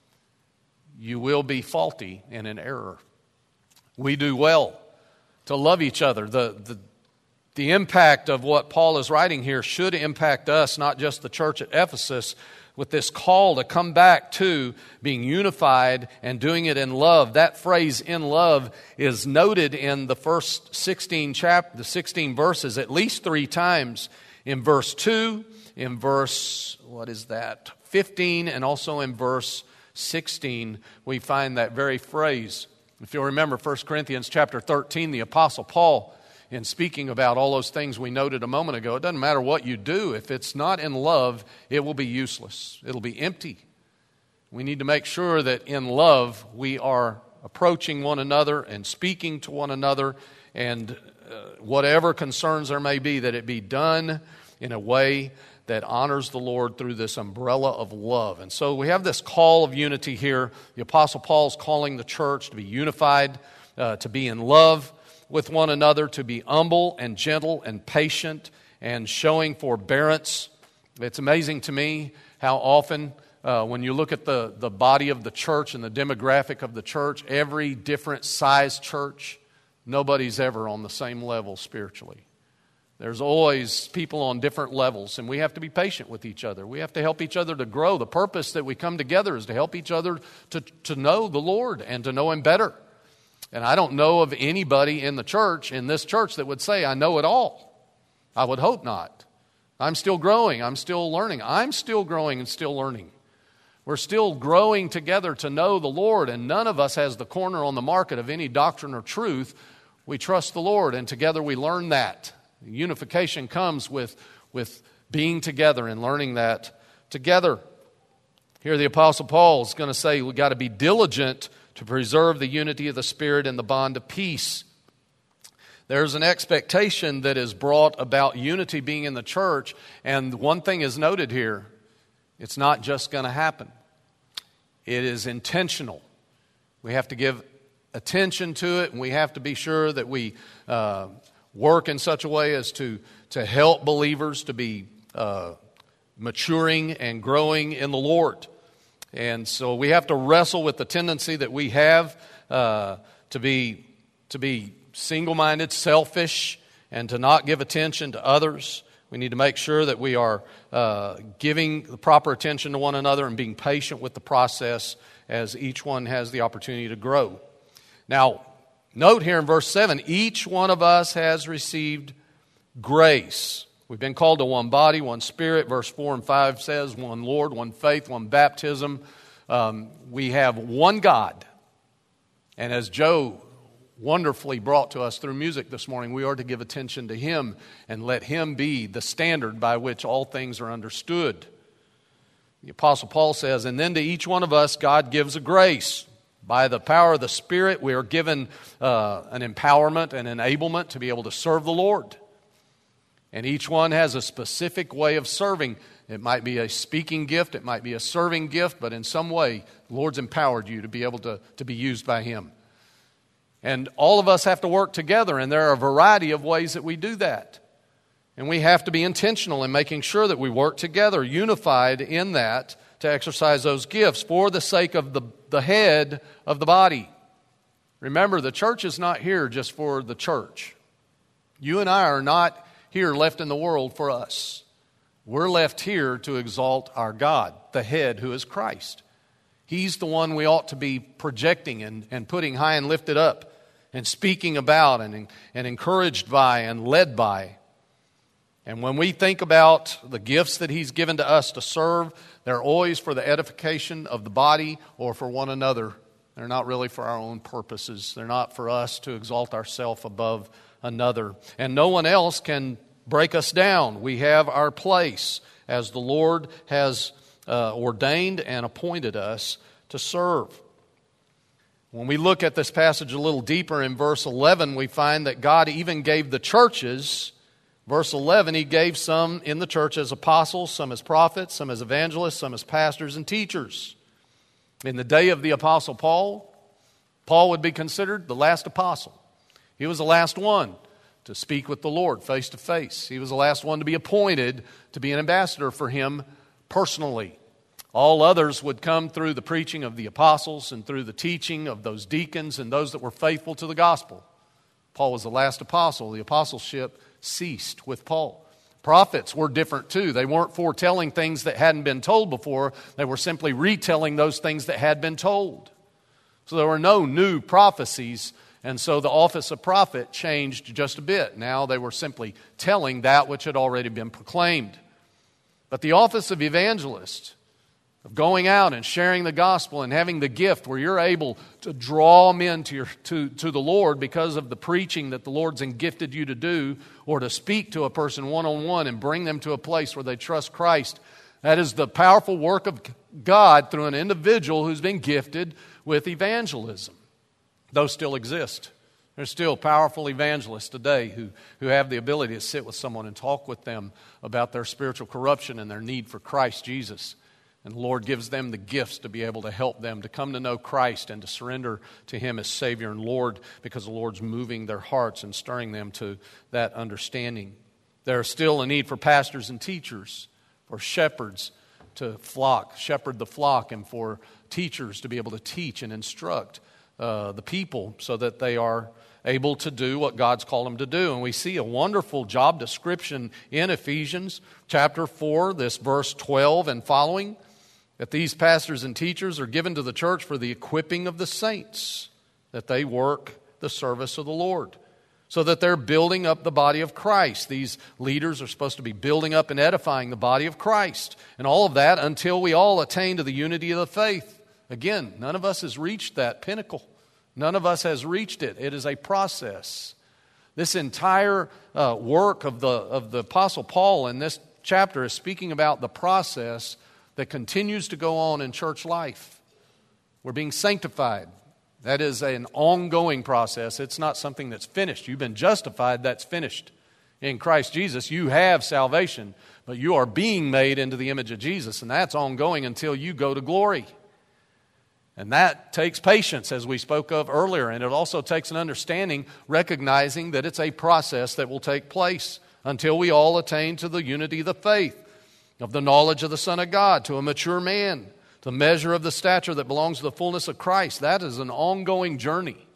Speaker 1: you will be faulty and in error. We do well to love each other. The impact of what Paul is writing here should impact us, not just the church at Ephesus, with this call to come back to being unified and doing it in love. That phrase, in love, is noted in the first 16 verses at least 3 times. In verse 2, in verse, 15, and also in verse 16, we find that very phrase. If you'll remember 1 Corinthians chapter 13, the Apostle Paul, in speaking about all those things we noted a moment ago, it doesn't matter what you do. If it's not in love, it will be useless. It'll be empty. We need to make sure that in love we are approaching one another and speaking to one another, and whatever concerns there may be, that it be done in a way that honors the Lord through this umbrella of love. And so we have this call of unity here. The Apostle Paul is calling the church to be unified, to be in love with one another, to be humble and gentle and patient and showing forbearance. It's amazing to me how often when you look at the body of the church and the demographic of the church, every different size church, nobody's ever on the same level spiritually. There's always people on different levels, and we have to be patient with each other. We have to help each other to grow. The purpose that we come together is to help each other to know the Lord and to know Him better. And I don't know of anybody in the church, in this church, that would say, I know it all. I would hope not. I'm still growing. I'm still learning. I'm still growing and still learning. We're still growing together to know the Lord, and none of us has the corner on the market of any doctrine or truth. We trust the Lord, and together we learn that. Unification comes with being together and learning that together. Here the Apostle Paul is going to say we've got to be diligent to preserve the unity of the Spirit and the bond of peace. There's an expectation that is brought about unity being in the church, and one thing is noted here. It's not just going to happen. It is intentional. We have to give attention to it, and we have to be sure that we work in such a way as to help believers to be maturing and growing in the Lord. And so we have to wrestle with the tendency that we have to be single-minded, selfish, and to not give attention to others. We need to make sure that we are giving the proper attention to one another and being patient with the process as each one has the opportunity to grow. Now, note here in verse 7, each one of us has received grace. We've been called to one body, one spirit. Verse 4 and 5 says, one Lord, one faith, one baptism. We have one God. And as Joe wonderfully brought to us through music this morning, we are to give attention to Him and let Him be the standard by which all things are understood. The Apostle Paul says, and then to each one of us God gives a grace. By the power of the Spirit, we are given an empowerment and enablement to be able to serve the Lord. And each one has a specific way of serving. It might be a speaking gift, it might be a serving gift, but in some way, the Lord's empowered you to be able to be used by Him. And all of us have to work together, and there are a variety of ways that we do that. And we have to be intentional in making sure that we work together, unified in that, to exercise those gifts for the sake of the head of the body. Remember, the church is not here just for the church. You and I are not here left in the world for us. We're left here to exalt our God, the head who is Christ. He's the one we ought to be projecting and putting high and lifted up and speaking about and encouraged by and led by. And when we think about the gifts that He's given to us to serve, they're always for the edification of the body or for one another. They're not really for our own purposes. They're not for us to exalt ourselves above another. And no one else can break us down. We have our place as the Lord has ordained and appointed us to serve. When we look at this passage a little deeper in verse 11, we find that God even gave the churches, verse 11, He gave some in the church as apostles, some as prophets, some as evangelists, some as pastors and teachers. In the day of the Apostle Paul, Paul would be considered the last apostle. He was the last one to speak with the Lord face to face. He was the last one to be appointed to be an ambassador for Him personally. All others would come through the preaching of the apostles and through the teaching of those deacons and those that were faithful to the gospel. Paul was the last apostle. The apostleship ceased with Paul. Prophets were different too. They weren't foretelling things that hadn't been told before. They were simply retelling those things that had been told. So there were no new prophecies. And so the office of prophet changed just a bit. Now they were simply telling that which had already been proclaimed. But the office of evangelist, of going out and sharing the gospel and having the gift where you're able to draw men to the Lord because of the preaching that the Lord's gifted you to do, or to speak to a person one-on-one and bring them to a place where they trust Christ, that is the powerful work of God through an individual who's been gifted with evangelism. Those still exist. There's still powerful evangelists today who have the ability to sit with someone and talk with them about their spiritual corruption and their need for Christ Jesus. And the Lord gives them the gifts to be able to help them to come to know Christ and to surrender to Him as Savior and Lord, because the Lord's moving their hearts and stirring them to that understanding. There's still a need for pastors and teachers, for shepherds to shepherd the flock, and for teachers to be able to teach and instruct the people so that they are able to do what God's called them to do. And we see a wonderful job description in Ephesians chapter 4, this verse 12 and following, that these pastors and teachers are given to the church for the equipping of the saints, that they work the service of the Lord, so that they're building up the body of Christ. These leaders are supposed to be building up and edifying the body of Christ, and all of that until we all attain to the unity of the faith. Again, none of us has reached that pinnacle. None of us has reached it. It is a process. This entire work of the Apostle Paul in this chapter is speaking about the process that continues to go on in church life. We're being sanctified. That is an ongoing process. It's not something that's finished. You've been justified, that's finished. In Christ Jesus, you have salvation, but you are being made into the image of Jesus, and that's ongoing until you go to glory. And that takes patience, as we spoke of earlier, and it also takes an understanding, recognizing that it's a process that will take place until we all attain to the unity of the faith, of the knowledge of the Son of God, to a mature man, the measure of the stature that belongs to the fullness of Christ. That is an ongoing journey.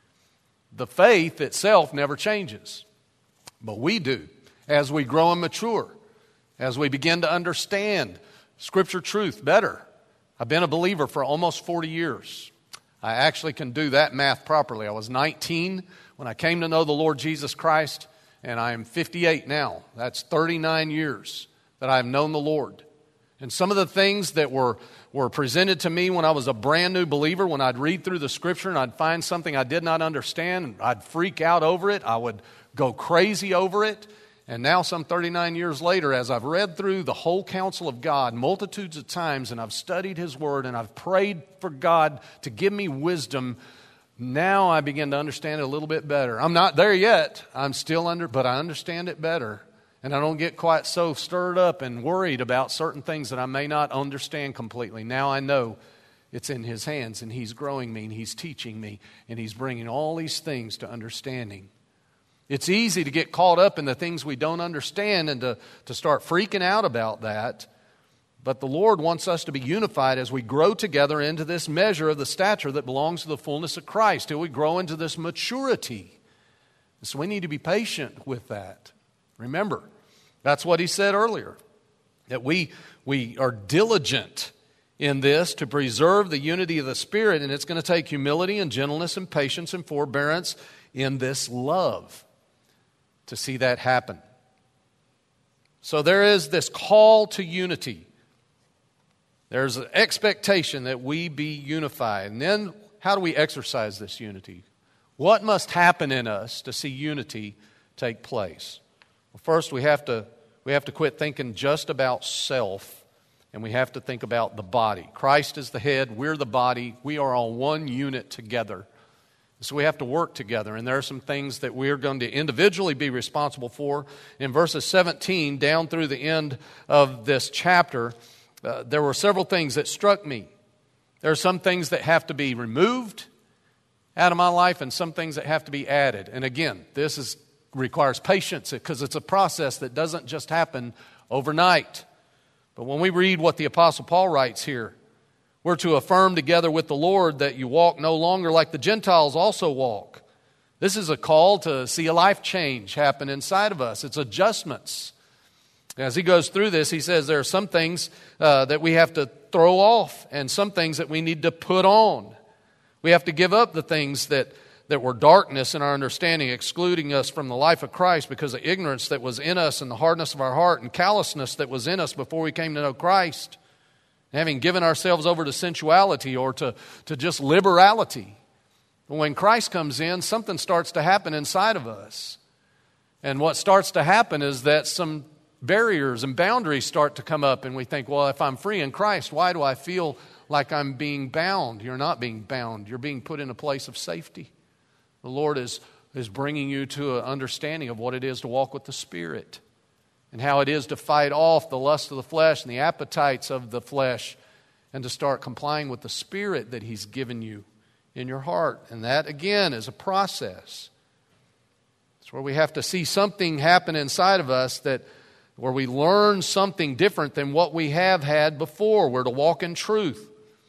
Speaker 1: The faith itself never changes, but we do as we grow and mature, as we begin to understand Scripture truth better. I've been a believer for almost 40 years. I actually can do that math properly. I was 19 when I came to know the Lord Jesus Christ, and I am 58 now. That's 39 years that I've known the Lord. And some of the things that were presented to me when I was a brand new believer, when I'd read through the Scripture and I'd find something I did not understand, I'd freak out over it. I would go crazy over it. And now, some 39 years later, as I've read through the whole counsel of God multitudes of times, and I've studied His Word, and I've prayed for God to give me wisdom, now I begin to understand it a little bit better. I'm not there yet. I'm still but I understand it better. And I don't get quite so stirred up and worried about certain things that I may not understand completely. Now I know it's in His hands, and He's growing me, and He's teaching me, and He's bringing all these things to understanding. It's easy to get caught up in the things we don't understand and to start freaking out about that. But the Lord wants us to be unified as we grow together into this measure of the stature that belongs to the fullness of Christ, till we grow into this maturity. So we need to be patient with that. Remember, that's what He said earlier, that we are diligent in this to preserve the unity of the Spirit, and it's going to take humility and gentleness and patience and forbearance in this love to see that happen. So there is this call to unity. There's an expectation that we be unified. And then how do we exercise this unity? What must happen in us to see unity take place? Well, first we have to quit thinking just about self, and we have to think about the body. Christ is the head, we're the body, we are all one unit together. So we have to work together, and there are some things that we're going to individually be responsible for. In verses 17 down through the end of this chapter, there were several things that struck me. There are some things that have to be removed out of my life and some things that have to be added. And again, this requires patience because it's a process that doesn't just happen overnight. But when we read what the Apostle Paul writes here, we're to affirm together with the Lord that you walk no longer like the Gentiles also walk. This is a call to see a life change happen inside of us. It's adjustments. As he goes through this, he says there are some things that we have to throw off and some things that we need to put on. We have to give up the things that were darkness in our understanding, excluding us from the life of Christ because of ignorance that was in us and the hardness of our heart and callousness that was in us before we came to know Christ. Having given ourselves over to sensuality or to just liberality. But when Christ comes in, something starts to happen inside of us. And what starts to happen is that some barriers and boundaries start to come up, and we think, well, if I'm free in Christ, why do I feel like I'm being bound? You're not being bound. You're being put in a place of safety. The Lord is bringing you to an understanding of what it is to walk with the Spirit and how it is to fight off the lust of the flesh and the appetites of the flesh and to start complying with the Spirit that He's given you in your heart. And that, again, is a process. It's where we have to see something happen inside of us where we learn something different than what we have had before. We're to walk in truth.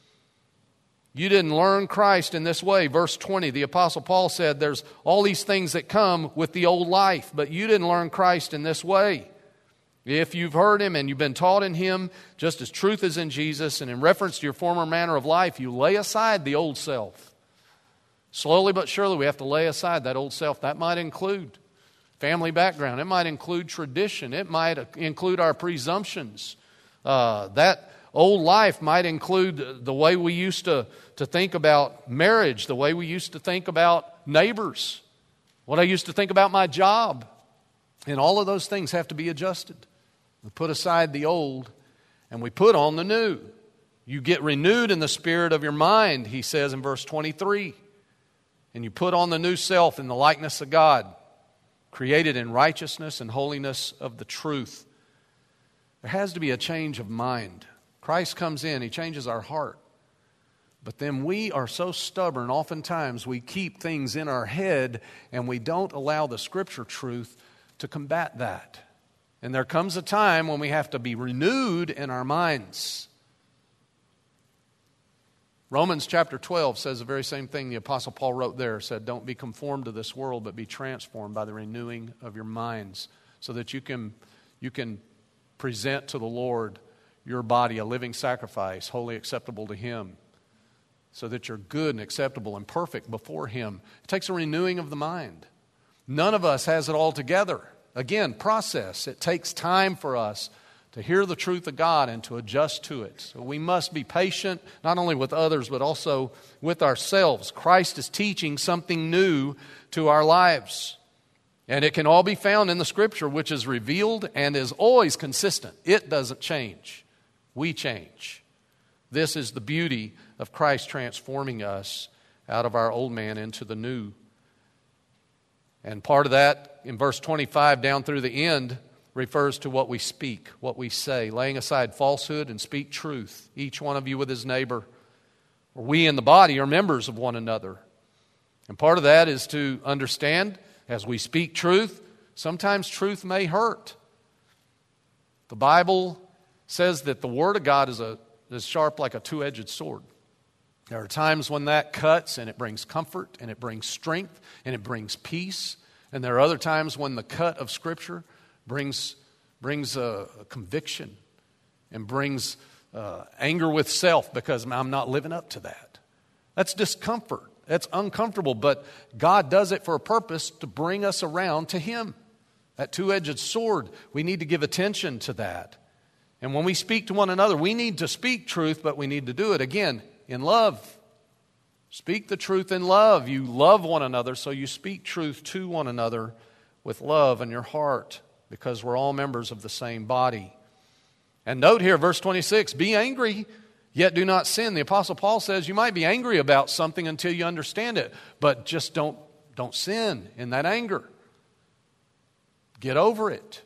Speaker 1: You didn't learn Christ in this way. Verse 20, the Apostle Paul said there's all these things that come with the old life, but you didn't learn Christ in this way. If you've heard Him and you've been taught in Him, just as truth is in Jesus, and in reference to your former manner of life, you lay aside the old self. Slowly but surely we have to lay aside that old self. That might include family background. It might include tradition. It might include our presumptions. That old life might include the way we used to think about marriage, the way we used to think about neighbors, what I used to think about my job. And all of those things have to be adjusted. We put aside the old and we put on the new. You get renewed in the spirit of your mind, he says in verse 23. And you put on the new self in the likeness of God, created in righteousness and holiness of the truth. There has to be a change of mind. Christ comes in, He changes our heart. But then we are so stubborn, oftentimes we keep things in our head and we don't allow the Scripture truth to combat that. And there comes a time when we have to be renewed in our minds. Romans chapter 12 says the very same thing the Apostle Paul wrote there. Said, don't be conformed to this world, but be transformed by the renewing of your minds, so that you can present to the Lord your body a living sacrifice, wholly acceptable to Him, so that you're good and acceptable and perfect before Him. It takes a renewing of the mind. None of us has it all together. Again, process. It takes time for us to hear the truth of God and to adjust to it. So we must be patient, not only with others, but also with ourselves. Christ is teaching something new to our lives. And it can all be found in the Scripture, which is revealed and is always consistent. It doesn't change. We change. This is the beauty of Christ transforming us out of our old man into the new. And part of that, in verse 25 down through the end, refers to what we speak, what we say, laying aside falsehood and speak truth, each one of you with his neighbor. We in the body are members of one another. And part of that is to understand, as we speak truth, sometimes truth may hurt. The Bible says that the Word of God is sharp like a two-edged sword. There are times when that cuts and it brings comfort and it brings strength and it brings peace. And there are other times when the cut of Scripture brings a conviction and brings anger with self because I'm not living up to that. That's discomfort. That's uncomfortable, but God does it for a purpose to bring us around to Him. That two-edged sword, we need to give attention to that. And when we speak to one another, we need to speak truth, but we need to do it, again, in love. Speak the truth in love. You love one another, so you speak truth to one another with love in your heart, because we're all members of the same body. And note here, verse 26, be angry, yet do not sin. The Apostle Paul says you might be angry about something until you understand it, but just don't sin in that anger. Get over it.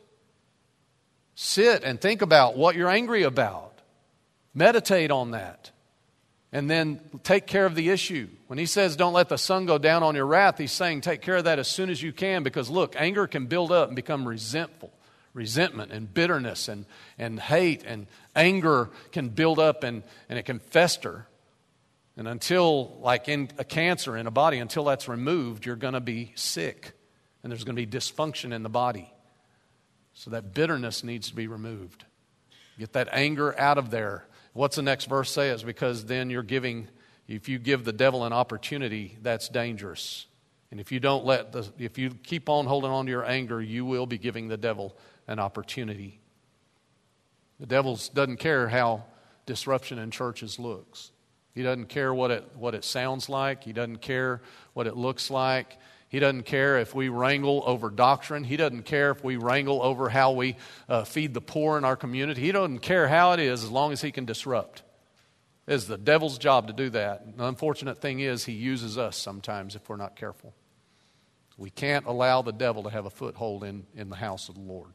Speaker 1: Sit and think about what you're angry about. Meditate on that. And then take care of the issue. When he says don't let the sun go down on your wrath, he's saying take care of that as soon as you can, because look, anger can build up and become resentment and bitterness and hate, and anger can build up and it can fester. And until, like in a cancer in a body, until that's removed, you're going to be sick and there's going to be dysfunction in the body. So that bitterness needs to be removed. Get that anger out of there. What's the next verse say? Is because then if you give the devil an opportunity, that's dangerous. And if you keep on holding on to your anger, you will be giving the devil an opportunity. The devil doesn't care how disruption in churches looks. He doesn't care what it sounds like. He doesn't care what it looks like. He doesn't care if we wrangle over doctrine. He doesn't care if we wrangle over how we feed the poor in our community. He doesn't care how it is as long as he can disrupt. It's the devil's job to do that. And the unfortunate thing is he uses us sometimes if we're not careful. We can't allow the devil to have a foothold in the house of the Lord.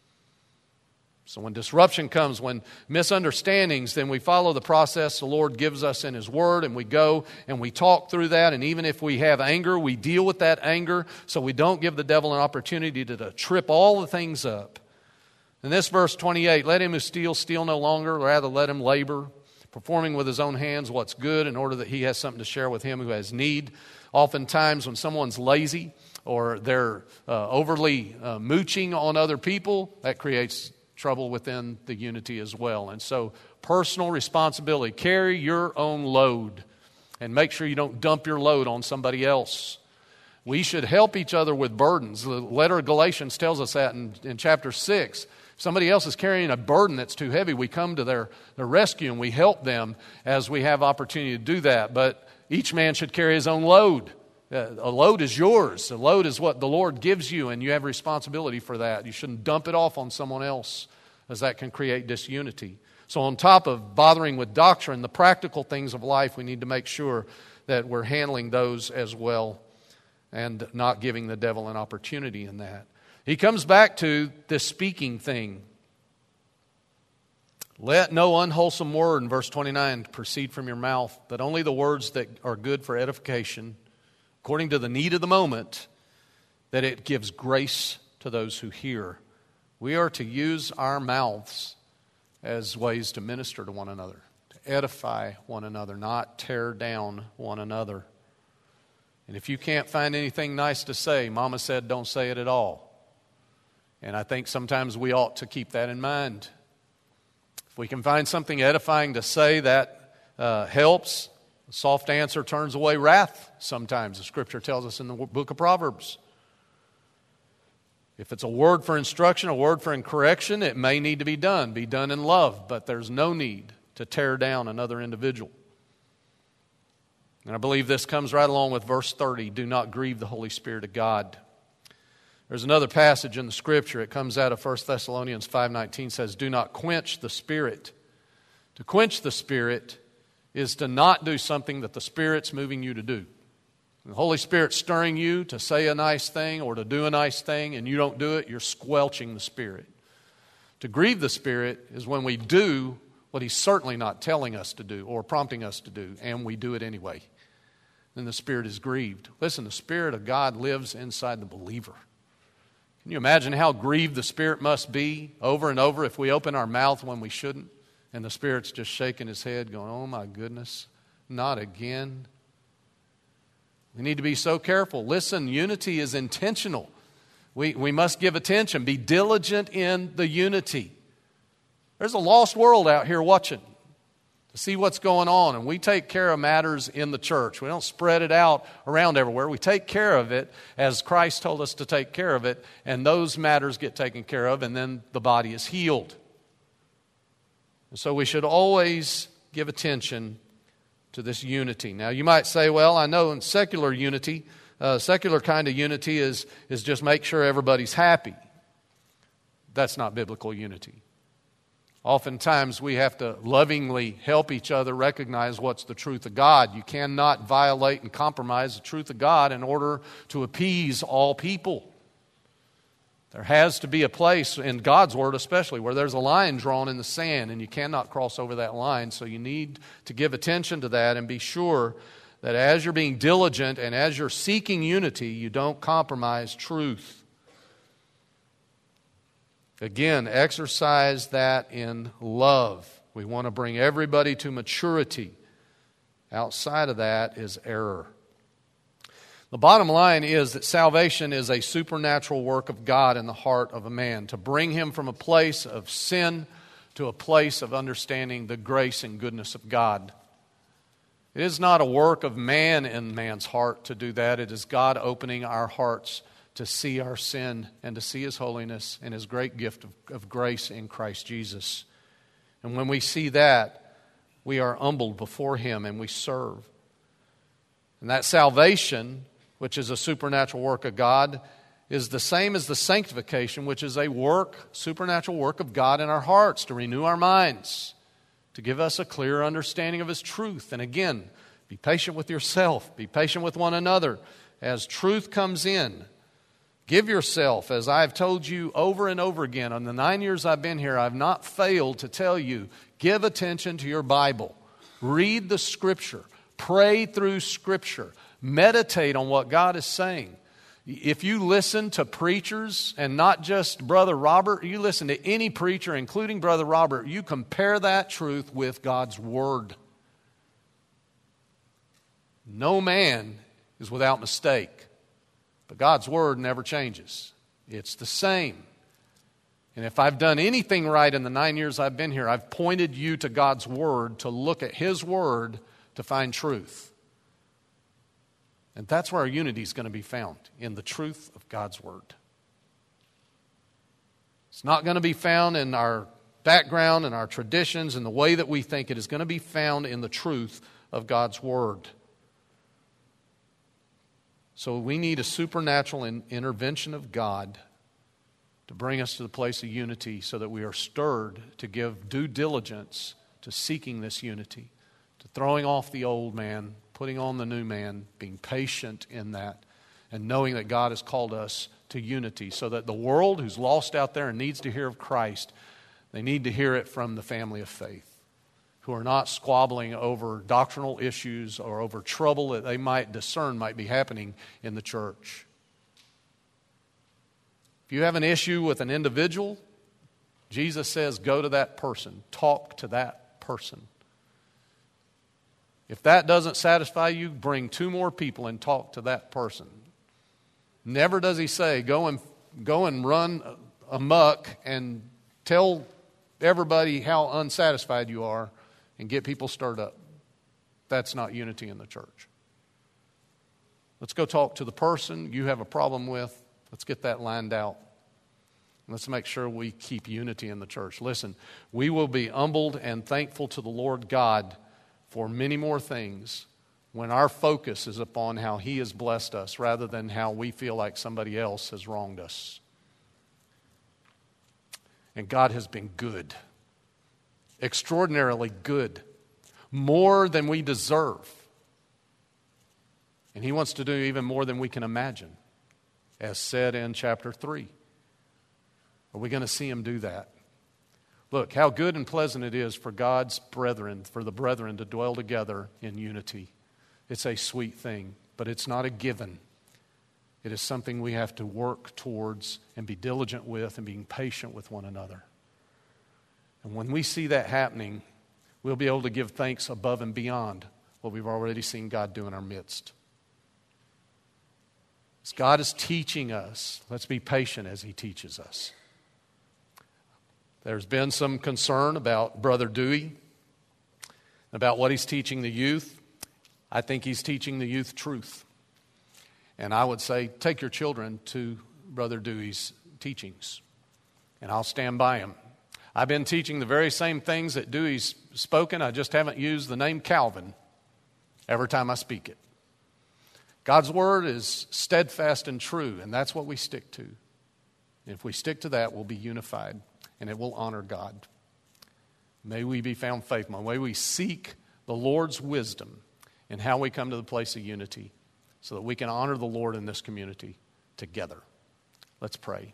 Speaker 1: So when disruption comes, when misunderstandings, then we follow the process the Lord gives us in His Word, and we go and we talk through that. And even if we have anger, we deal with that anger so we don't give the devil an opportunity to trip all the things up. In this verse 28, let him who steals steal no longer, rather let him labor, performing with his own hands what's good, in order that he has something to share with him who has need. Oftentimes when someone's lazy or they're overly mooching on other people, that creates trouble within the unity as well. And so personal responsibility. Carry your own load and make sure you don't dump your load on somebody else. We should help each other with burdens. The letter of Galatians tells us that in chapter 6. If somebody else is carrying a burden that's too heavy, we come to their rescue and we help them as we have opportunity to do that. But each man should carry his own load. A load is yours. A load is what the Lord gives you, and you have responsibility for that. You shouldn't dump it off on someone else, as that can create disunity. So on top of bothering with doctrine, the practical things of life, we need to make sure that we're handling those as well. and not giving the devil an opportunity in that. He comes back to this speaking thing. Let no unwholesome word, in verse 29, proceed from your mouth, but only the words that are good for edification, according to the need of the moment, that it gives grace to those who hear. We are to use our mouths as ways to minister to one another, to edify one another, not tear down one another. And if you can't find anything nice to say, Mama said don't say it at all. And I think sometimes we ought to keep that in mind. If we can find something edifying to say, that helps. A soft answer turns away wrath sometimes, the Scripture tells us in the book of Proverbs. If it's a word for instruction, a word for correction, it may need to be done in love, but there's no need to tear down another individual. And I believe this comes right along with verse 30, do not grieve the Holy Spirit of God. There's another passage in the Scripture, it comes out of 1 Thessalonians 5:19, says, do not quench the Spirit. To quench the Spirit is to not do something that the Spirit's moving you to do. The Holy Spirit's stirring you to say a nice thing or to do a nice thing, and you don't do it, you're squelching the Spirit. To grieve the Spirit is when we do what He's certainly not telling us to do or prompting us to do, and we do it anyway. Then the Spirit is grieved. Listen, the Spirit of God lives inside the believer. Can you imagine how grieved the Spirit must be over and over if we open our mouth when we shouldn't, and the Spirit's just shaking His head going, oh my goodness, not again. We need to be so careful. Listen, unity is intentional. We must give attention, be diligent in the unity. There's a lost world out here watching to see what's going on, and we take care of matters in the church. We don't spread it out around everywhere. We take care of it as Christ told us to take care of it, and those matters get taken care of, and then the body is healed. And so we should always give attention to this unity. Now you might say, well, I know in secular unity, secular kind of unity is just make sure everybody's happy. That's not biblical unity. Oftentimes we have to lovingly help each other recognize what's the truth of God. You cannot violate and compromise the truth of God in order to appease all people. There has to be a place, in God's Word especially, where there's a line drawn in the sand and you cannot cross over that line. So you need to give attention to that and be sure that as you're being diligent and as you're seeking unity, you don't compromise truth. Again, exercise that in love. We want to bring everybody to maturity. Outside of that is error. The bottom line is that salvation is a supernatural work of God in the heart of a man to bring him from a place of sin to a place of understanding the grace and goodness of God. It is not a work of man in man's heart to do that. It is God opening our hearts to see our sin and to see His holiness and His great gift of grace in Christ Jesus. And when we see that, we are humbled before Him and we serve. And that salvation, which is a supernatural work of God, is the same as the sanctification, which is a supernatural work of God in our hearts to renew our minds, to give us a clear understanding of His truth. And again, be patient with yourself, be patient with one another. As truth comes in, give yourself, as I've told you over and over again, on the 9 years I've been here, I've not failed to tell you, give attention to your Bible. Read the Scripture. Pray through Scripture. Meditate on what God is saying. If you listen to preachers, and not just Brother Robert, you listen to any preacher, including Brother Robert, you compare that truth with God's Word. No man is without mistake. But God's Word never changes. It's the same. And if I've done anything right in the 9 years I've been here, I've pointed you to God's Word to look at His Word to find truth. And that's where our unity is going to be found, in the truth of God's Word. It's not going to be found in our background and our traditions and the way that we think. It is going to be found in the truth of God's Word. So we need a supernatural intervention of God to bring us to the place of unity so that we are stirred to give due diligence to seeking this unity, to throwing off the old man, putting on the new man, being patient in that, and knowing that God has called us to unity so that the world who's lost out there and needs to hear of Christ, they need to hear it from the family of faith, who are not squabbling over doctrinal issues or over trouble that they might discern might be happening in the church. If you have an issue with an individual, Jesus says, go to that person, talk to that person. If that doesn't satisfy you, bring 2 more people and talk to that person. Never does he say, go and run amok and tell everybody how unsatisfied you are and get people stirred up. That's not unity in the church. Let's go talk to the person you have a problem with. Let's get that lined out. Let's make sure we keep unity in the church. Listen, we will be humbled and thankful to the Lord God for many more things when our focus is upon how He has blessed us rather than how we feel like somebody else has wronged us. And God has been good, extraordinarily good, more than we deserve. And He wants to do even more than we can imagine, as said in chapter 3. Are we going to see Him do that? Look, how good and pleasant it is for God's brethren, for the brethren to dwell together in unity. It's a sweet thing, but it's not a given. It is something we have to work towards and be diligent with and being patient with one another. And when we see that happening, we'll be able to give thanks above and beyond what we've already seen God do in our midst. As God is teaching us, let's be patient as He teaches us. There's been some concern about Brother Dewey, about what he's teaching the youth. I think he's teaching the youth truth. And I would say, take your children to Brother Dewey's teachings, and I'll stand by him. I've been teaching the very same things that Dewey's spoken. I just haven't used the name Calvin every time I speak it. God's word is steadfast and true, and that's what we stick to. If we stick to that, we'll be unified, and it will honor God. May we be found faithful. May we seek the Lord's wisdom in how we come to the place of unity so that we can honor the Lord in this community together. Let's pray.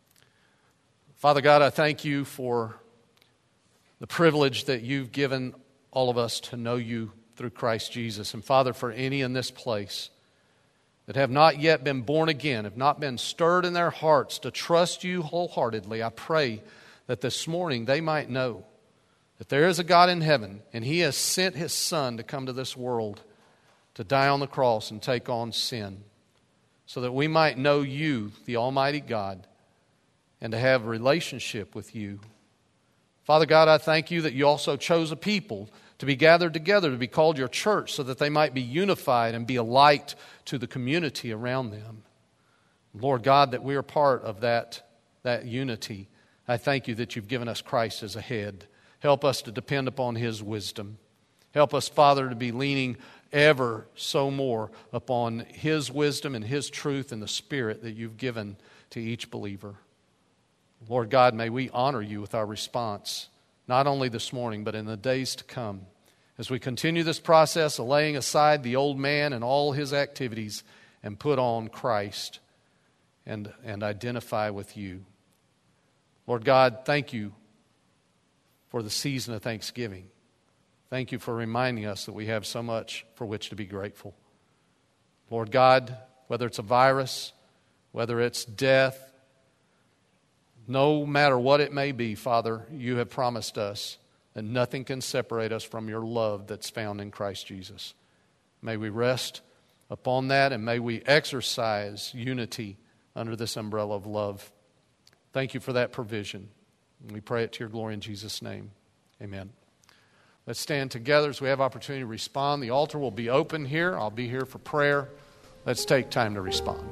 Speaker 1: Father God, I thank You for the privilege that You've given all of us to know You through Christ Jesus. And Father, for any in this place that have not yet been born again, have not been stirred in their hearts to trust You wholeheartedly, I pray that this morning they might know that there is a God in heaven, and He has sent His Son to come to this world to die on the cross and take on sin, so that we might know You, the Almighty God, and to have a relationship with You. Father God, I thank You that You also chose a people to be gathered together, to be called Your church, so that they might be unified and be a light to the community around them. Lord God, that we are part of that unity. I thank You that You've given us Christ as a head. Help us to depend upon His wisdom. Help us, Father, to be leaning ever so more upon His wisdom and His truth and the Spirit that You've given to each believer. Lord God, may we honor You with our response, not only this morning, but in the days to come. As we continue this process of laying aside the old man and all his activities and put on Christ and identify with You. Lord God, thank You for the season of Thanksgiving. Thank You for reminding us that we have so much for which to be grateful. Lord God, whether it's a virus, whether it's death, no matter what it may be, Father, You have promised us that nothing can separate us from Your love that's found in Christ Jesus. May we rest upon that, and may we exercise unity under this umbrella of love. Thank You for that provision. We pray it to Your glory in Jesus' name. Amen. Let's stand together as we have opportunity to respond. The altar will be open here. I'll be here for prayer. Let's take time to respond.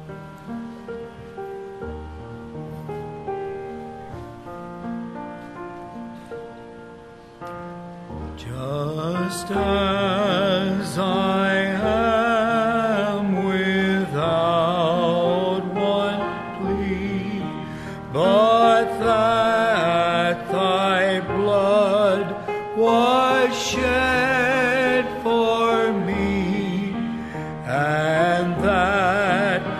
Speaker 3: Just as I am without one plea, but that Thy blood was shed for me, and that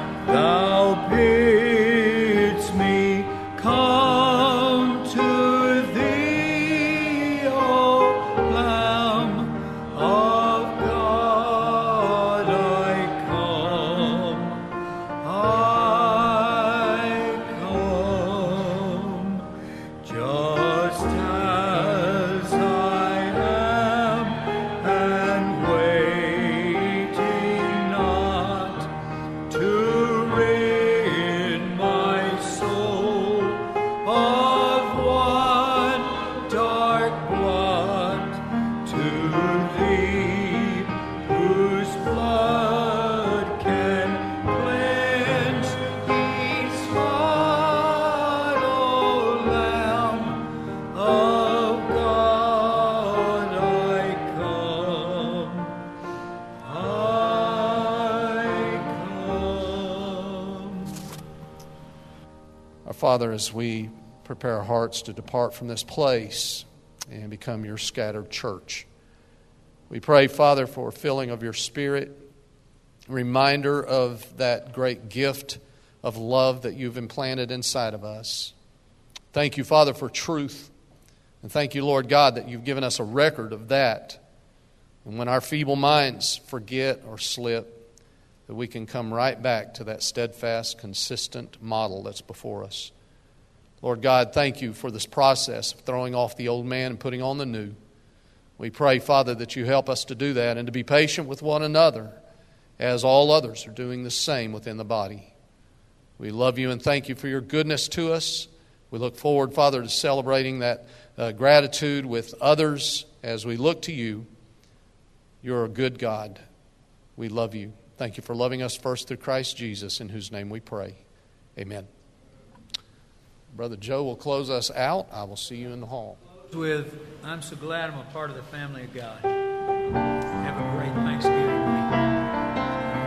Speaker 1: Our Father, as we prepare our hearts to depart from this place and become your scattered church, we pray, Father, for a filling of your Spirit, a reminder of that great gift of love that you've implanted inside of us. Thank you, Father, for truth. And thank you, Lord God, that you've given us a record of that. And when our feeble minds forget or slip, that we can come right back to that steadfast, consistent model that's before us. Lord God, thank you for this process of throwing off the old man and putting on the new. We pray, Father, that you help us to do that and to be patient with one another as all others are doing the same within the body. We love you and thank you for your goodness to us. We look forward, Father, to celebrating that gratitude with others as we look to you. You're a good God. We love you. Thank you for loving us first through Christ Jesus, in whose name we pray. Amen. Brother Joe will close us out. I will see you in the hall.
Speaker 2: With, I'm so glad I'm a part of the family of God. Have a great Thanksgiving week.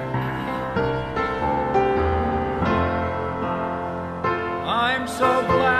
Speaker 2: I'm so glad